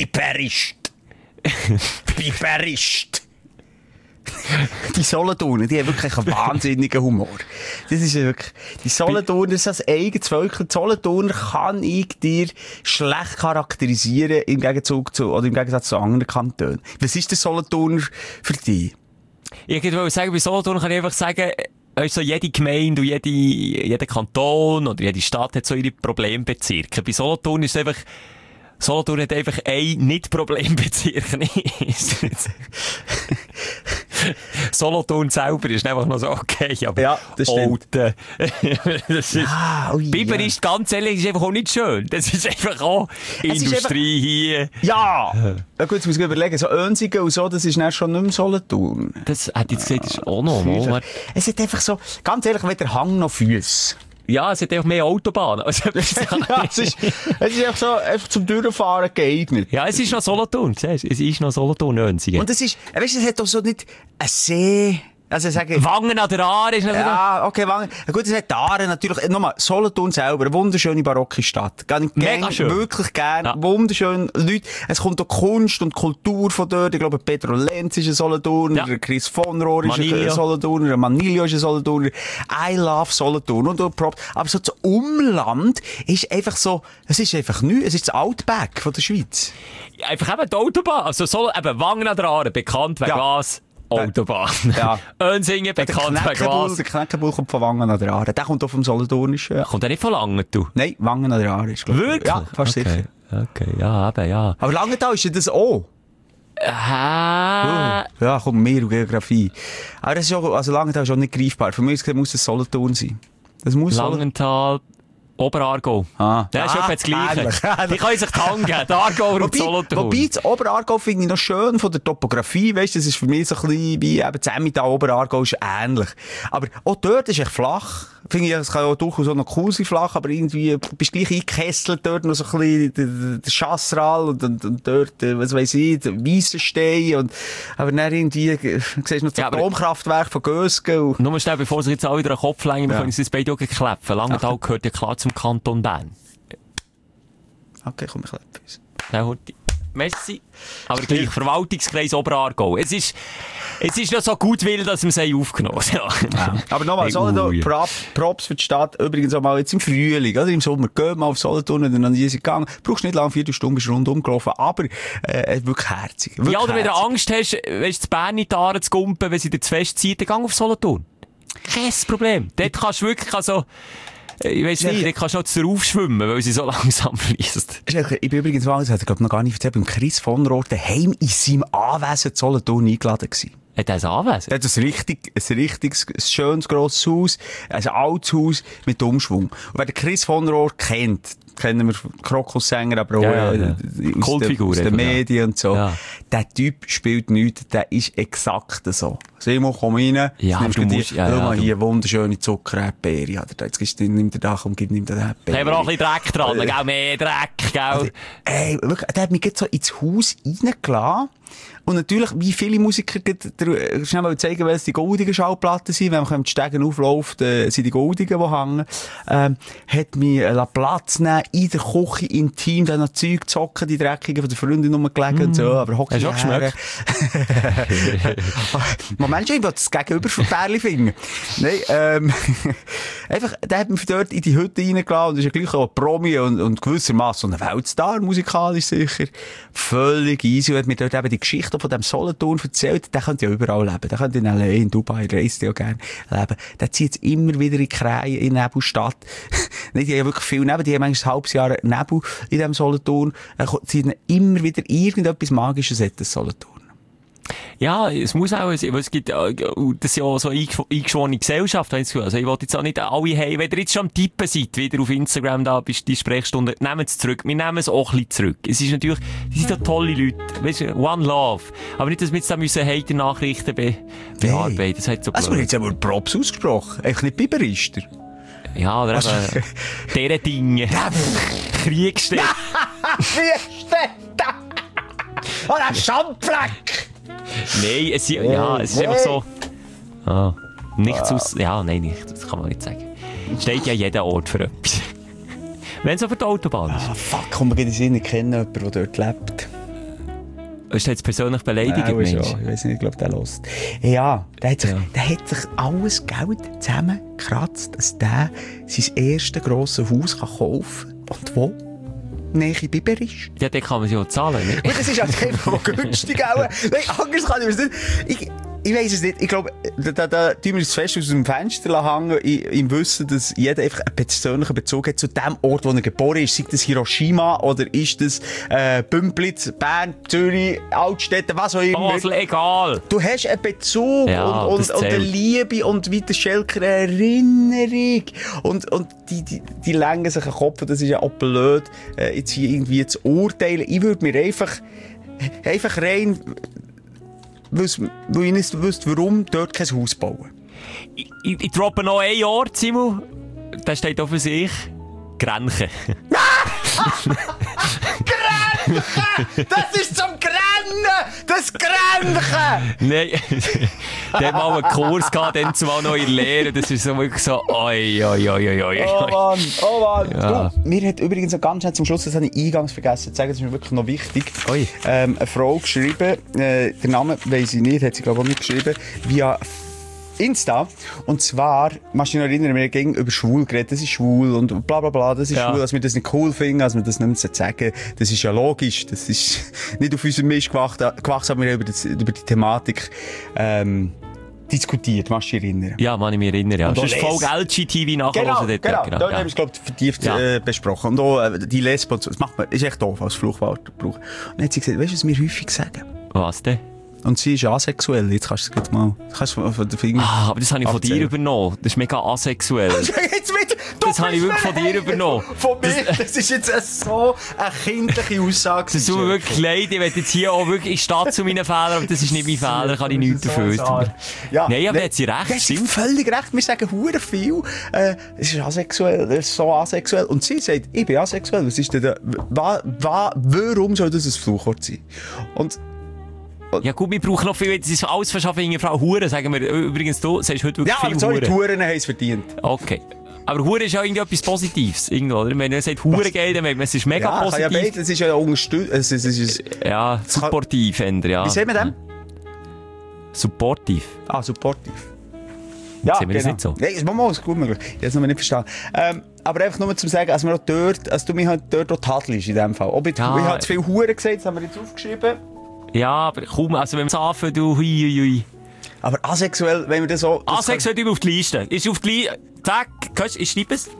Speaker 4: Piperist. Die Solothurner, die haben wirklich einen wahnsinnigen Humor. Das ist wirklich, die Solothurner, das ist ein eigenes Völkchen. Die Solothurner kann ich dir schlecht charakterisieren, im Gegensatz zu anderen Kantonen. Was ist der Solothurner für dich?
Speaker 5: Ich würde sagen, bei Solothurn kann ich einfach sagen, also jede Gemeinde und jeder Kanton oder jede Stadt hat so ihre Problembezirke. Bei Solothurn ist es einfach, Solothurn hat einfach ein Nicht-Problembezirk. Solothurn selber ist einfach noch so okay, aber
Speaker 4: ja, das stimmt.
Speaker 5: das ist, Biber ist, ganz ehrlich, ist einfach auch nicht schön. Das ist einfach auch Industrie hier.
Speaker 4: Ja! Ja gut, jetzt muss ich überlegen, so Önsigen und so, das ist dann schon nicht mehr Solothurn.
Speaker 5: Das hat jetzt gesagt, das ist auch noch mal.
Speaker 4: Es hat einfach so, ganz ehrlich, wenn der Hang noch Füsse.
Speaker 5: Ja, es hat auch mehr Autobahnen. Also,
Speaker 4: es ist einfach so, einfach zum Durchfahren geeignet.
Speaker 5: Ja, es ist noch Solothurn, siehst du? Es ist noch Solothurn, Önsigen.
Speaker 4: Und es ist, weißt du, es hat doch so nicht ein See. Also sagen,
Speaker 5: Wangen an der Aare ist natürlich...
Speaker 4: Ja, okay, Wangen. Gut, es hat die Aare natürlich, nochmal, Solothurn selber, eine wunderschöne barocke Stadt.
Speaker 5: Mega schön.
Speaker 4: Wirklich gern. Ja. Wunderschön. Leute, es kommt auch Kunst und Kultur von dort. Ich glaube, Pedro Lenz ist ein Solothurner, ja. Chris von Rohr ist ein Solothurner, Manilio ist ein Solothurner. I love Solothurn. Und aber so das Umland ist einfach so, es ist einfach nichts. Es ist das Outback von der Schweiz.
Speaker 5: Einfach eben die Autobahn. Also eben Wangen an der Aare, bekannt wegen Gas. Autobahn.
Speaker 4: Ja.
Speaker 5: Önsingen, bekannt wegen was?
Speaker 4: Der Knäckebull kommt von Wangen an der Aare. Der kommt auch vom Solothurnischen.
Speaker 5: Kommt der nicht von Langen, du?
Speaker 4: Nein, Wangen an der Aare ist, glaube ich.
Speaker 5: Wirklich?
Speaker 4: Ja, fast sicher.
Speaker 5: Okay, ja, eben, ja.
Speaker 4: Aber Langenthal ist ja das auch.
Speaker 5: Aha.
Speaker 4: Ja, komm, mehr und Geografie. Aber das ist auch, also Langenthal ist auch nicht greifbar. Für mich muss es Solothurn sein. Das muss
Speaker 5: Langenthal, Oberaargau. Ja, ist etwa das Gleiche.
Speaker 4: Ähnlich.
Speaker 5: Die können sich tangen, die Aargauer und Solothurn.
Speaker 4: Wobei, das Oberaargau finde ich noch schön von der Topografie, weißt du, das ist für mich so ein bisschen wie eben das Emmental, Oberaargau ist ähnlich. Aber auch dort ist echt flach. Finde ich, es kann auch durchaus auch noch cool sein, flach, aber irgendwie bist du gleich eingekesselt dort noch so ein bisschen der Chassral und dort, was weiss ich, der Weissenstein aber dann irgendwie, siehst du noch das Atomkraftwerk von Gösgen.
Speaker 5: Nur schnell, bevor sich jetzt alle wieder einen Kopf legen, wir können uns das beide auch kläpfen. Langenthal gehört ja klar zum Kanton Bern.
Speaker 4: Okay, komm, ich kläpfe uns.
Speaker 5: Ja, Horti. Merci. Aber gleich, Verwaltungskreis Oberaargau. Es ist noch so gutwillen, dass wir es aufgenommen haben.
Speaker 4: Ja. Aber nochmal, Solothurn, Props für die Stadt. Übrigens auch mal jetzt im Frühling, oder? Im Sommer. Geh mal auf Solothurn, wenn du noch nie gegangen. Brauchst nicht lange, 4 Stunden, bist rundum gelaufen. Aber, wirklich herzig. Wirklich
Speaker 5: ja, oder wenn du
Speaker 4: herzig.
Speaker 5: Angst hast, weißt du, die Bern in die Aare zu gumpen, wenn sie dir zu fest zieht, dann geh auf Solothurn. Kein Problem. Dort kannst du wirklich, also, ich weiss nicht, dort kannst du noch darauf schwimmen, weil sie so langsam fließt.
Speaker 4: Ich bin übrigens mal, das hat er, glaube ich, noch gar nicht erzählt, beim Chris von Roth daheim in seinem Anwesen zu Solothurn eingeladen gewesen.
Speaker 5: Hat er ein Anwesen?
Speaker 4: Er hat ein richtig schönes, grosses Haus, ein altes Haus mit Umschwung. Und wer den Chris von Roth kennt, kennen wir Krokussänger, aber auch
Speaker 5: Kultfigur
Speaker 4: aus den Medien und so.
Speaker 5: Ja.
Speaker 4: Der Typ spielt nichts, der ist exakt so. Simon, komm rein.
Speaker 5: Ja,
Speaker 4: nimmst
Speaker 5: du
Speaker 4: dir
Speaker 5: musst,
Speaker 4: schau mal hier, wunderschöne Zuckerbeere. Jetzt nimmt er da, komm, nimm dir den Beere.
Speaker 5: Haben wir auch ein bisschen Dreck dran, gell? Mehr Dreck, gell?
Speaker 4: Also, wirklich, der hat mich jetzt so ins Haus reingelassen. Und natürlich, wie viele Musiker, schnell mal zeigen, weil es die goldigen Schallplatten sind, wenn man die Stegen aufläuft, sind die goldigen, die hängen, hat mich Platz nehmen, in der Küche, intim, dann noch Zeug zocken, die Dreckigen von der Freundin rumgelegen und so, aber hockst
Speaker 5: du auch geschmeckt?
Speaker 4: Moment, ich will das Gegenüber von Pärli finden. Nein, einfach, der hat mich dort in die Hütte reingelassen und ist ja gleich auch ein Promi und gewissermaßen ein Weltstar, musikalisch sicher. Völlig easy. Und hat mir dort eben die Geschichte von dem Solothurn erzählt. Der könnte ja überall leben. Der könnte in L.A., in Dubai, reist ja gerne leben. Der zieht jetzt immer wieder in Krähen, in Nebelstadt. Die haben ja wirklich viel Nebel. Die haben manchmal ein halbes Jahr Nebel in dem Solothurn. Zieht immer wieder irgendetwas Magisches in das Solothurn.
Speaker 5: Ja, es muss auch, weil es gibt, das ist ja auch so eingeschworene Gesellschaft, also ich wollte jetzt auch nicht alle haben, wenn ihr jetzt schon am Tippen seid, wieder auf Instagram da, bist die Sprechstunde, nehmt es zurück, wir nehmen es auch ein bisschen zurück. Es ist natürlich, die sind ja tolle Leute, weißt du, One Love. Aber nicht, dass wir jetzt da müssen Hater-Nachrichten bearbeiten, das hat so blöd.
Speaker 4: Also, wir haben jetzt aber Props ausgesprochen, eigentlich nicht Biberister.
Speaker 5: Ja, oder eben, deren Dinge. Kriegsstätte.
Speaker 4: Kriegsstätte! Oh, ein Schandfleck!
Speaker 5: Nein, es ist einfach so, nichts aus, das kann man nicht sagen. Steht ja jeder Ort für etwas. Wenn es auf der Autobahn ist.
Speaker 4: Fuck, komm, wir gehen nicht kennen, jemanden, der dort lebt.
Speaker 5: Ist der jetzt persönlich beleidigt,
Speaker 4: Mensch?
Speaker 5: Mensch?
Speaker 4: Ich weiss nicht, ich glaube, der hört. Ja, der hat sich alles Geld zusammengekratzt, dass der sein erstes grosses Haus kaufen kann. Und wo? Nähe Biber ist.
Speaker 5: Ja, den kann man sich auch zahlen, nicht?
Speaker 4: Und das ist halt einfach günstig auch. Nein, anders kann ich mir das nicht. Ich weiss es nicht. Ich glaube, da tun wir es fest aus dem Fenster hängen, im Wissen, dass jeder einfach einen persönlichen Bezug hat zu dem Ort, wo er geboren ist. Sei das Hiroshima oder ist das Bümplitz, Bern, Zürich, Altstädte, was auch immer.
Speaker 5: Basel, egal.
Speaker 4: Du hast einen Bezug und eine Liebe und wie der Schelker eine Erinnerung. Und die längen sich den Kopf. Das ist ja auch blöd, jetzt hier irgendwie zu urteilen. Ich würde mir einfach rein... weil ich nicht wüsste, warum dort kein Haus bauen.
Speaker 5: Ich droppe noch ein Ort, Simon. Der steht auch für sich. Grenchen.
Speaker 4: Grenchen! Das ist zum Grennen! Das Grenchen!
Speaker 5: Nein, der hat mal einen Kurs gehabt, dann zwar noch in Lehre. Das ist so wirklich so, oi.
Speaker 4: Oh Mann.
Speaker 5: Ja.
Speaker 4: Du, mir hat übrigens noch ganz schnell zum Schluss, das habe ich eingangs vergessen zu sagen, das ist mir wirklich noch wichtig.
Speaker 5: Oi.
Speaker 4: Eine Frau geschrieben, den Namen weiss ich nicht, hat sie glaube ich auch nicht geschrieben, via Insta. Und zwar, machst du dich noch erinnern, wir haben über schwul geredet, das ist schwul und bla bla bla, das ist schwul, dass wir das nicht cool finden, dass wir das nicht mehr sagen. Das ist ja logisch, das ist nicht auf unserem Mist gewachsen, aber wir haben über die Thematik diskutiert, machst du dich erinnern?
Speaker 5: Ja, man, ich mich erinnere, ja. Das ist Folge LGTV nachher.
Speaker 4: Genau. Da haben wir es, glaube ich, vertieft besprochen. Und auch die Lesben und so, das macht man, ist echt doof, als Fluchwort brauchen. Und dann hat sie gesagt, weißt du, was wir häufig sagen?
Speaker 5: Was denn?
Speaker 4: Und sie ist asexuell. Jetzt kannst du es mal, von den Fingern.
Speaker 5: Aber das habe ich von dir übernommen. Das ist mega asexuell. Das habe ich wirklich von dir übernommen.
Speaker 4: Von mir? Das ist jetzt so eine kindliche Aussage.
Speaker 5: Das tut mir wirklich leid. Ich will jetzt hier auch wirklich, ich stehe zu meinen Fehlern, aber das ist nicht mein Fehler, kann ich nichts dafür.
Speaker 4: Ja,
Speaker 5: nein, aber hat sie recht.
Speaker 4: Sie haben völlig recht. Wir sagen hure viel. Es ist asexuell, es ist so asexuell. Und sie sagt, ich bin asexuell. Was ist denn warum soll das ein Fluchwort sein? Und
Speaker 5: ja gut, wir brauchen noch viel, das ist alles verschaffen, Frau Hure, sagen wir. Übrigens, du sagst heute wirklich viel Hure.
Speaker 4: Ja, aber die Huren haben es verdient.
Speaker 5: Okay. Aber Hure ist ja irgendwie etwas Positives, irgendwie, oder? Wenn man sagt Hure geht, dann merkt man, es ist mega positiv.
Speaker 4: Ja, es ist ja unterstützt.
Speaker 5: Ja, supportiv, ja.
Speaker 4: Wie sehen wir denn?
Speaker 5: Supportiv.
Speaker 4: Ah, supportiv. Ja,
Speaker 5: sehen wir das nicht so?
Speaker 4: Ja, das machen wir gut möglich. Ich habe es noch nicht verstanden. Aber einfach nur zum sagen, dass wir auch dort, also du mich halt dort auch tadelst in dem Fall. Ich habe zu viel Huren gesagt, das haben wir jetzt aufgeschrieben. Ja,
Speaker 5: aber kaum, also wenn wir es anfangen, du, hui.
Speaker 4: Aber asexuell, wenn wir das so...
Speaker 5: Asexuell auf die Liste. Ist auf die Liste. Zack, ich schreibe es.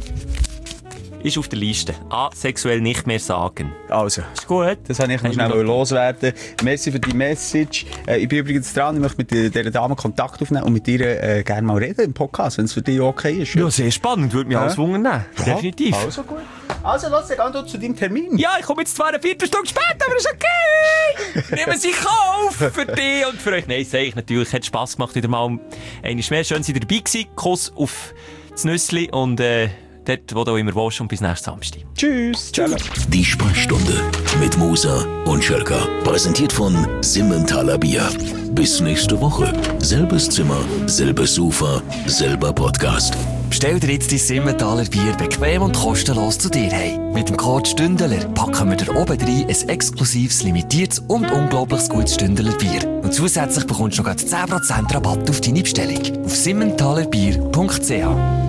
Speaker 5: Ist auf der Liste. Asexuell nicht mehr sagen.
Speaker 4: Also.
Speaker 5: Ist gut.
Speaker 4: Das habe ich noch schnell loswerden. Merci für die Message. Ich bin übrigens dran, ich möchte mit dieser Dame Kontakt aufnehmen und mit ihr gerne mal reden im Podcast, wenn es für dich okay ist.
Speaker 5: Ja, sehr spannend. Würde mich alles wundern. Ja, definitiv.
Speaker 4: Also gut. Also lass dich gehen zu deinem Termin.
Speaker 5: Ja, ich komme jetzt zwar eine Viertelstunde später, aber ist okay. Nehmen Sie auf für dich und für euch. Nein, sage ich natürlich. Hat Spass gemacht, wieder mal einmal mehr. Schön, dass ihr dabei gewesen. Kuss auf das Nüssli und dort, wo du immer willst, und bis nächsten Samstag.
Speaker 4: Tschüss.
Speaker 2: Die Sprechstunde mit Musa und Schelka. Präsentiert von Simmentaler Bier. Bis nächste Woche. Selbes Zimmer, selbes Sofa, selber Podcast.
Speaker 3: Bestell dir jetzt dein Simmentaler Bier bequem und kostenlos zu dir heim. Mit dem Code Stündeler packen wir dir oben rein ein exklusives, limitiertes und unglaublich gutes Stündeler Bier. Und zusätzlich bekommst du noch 10% Rabatt auf deine Bestellung. Auf simmentalerbier.ch.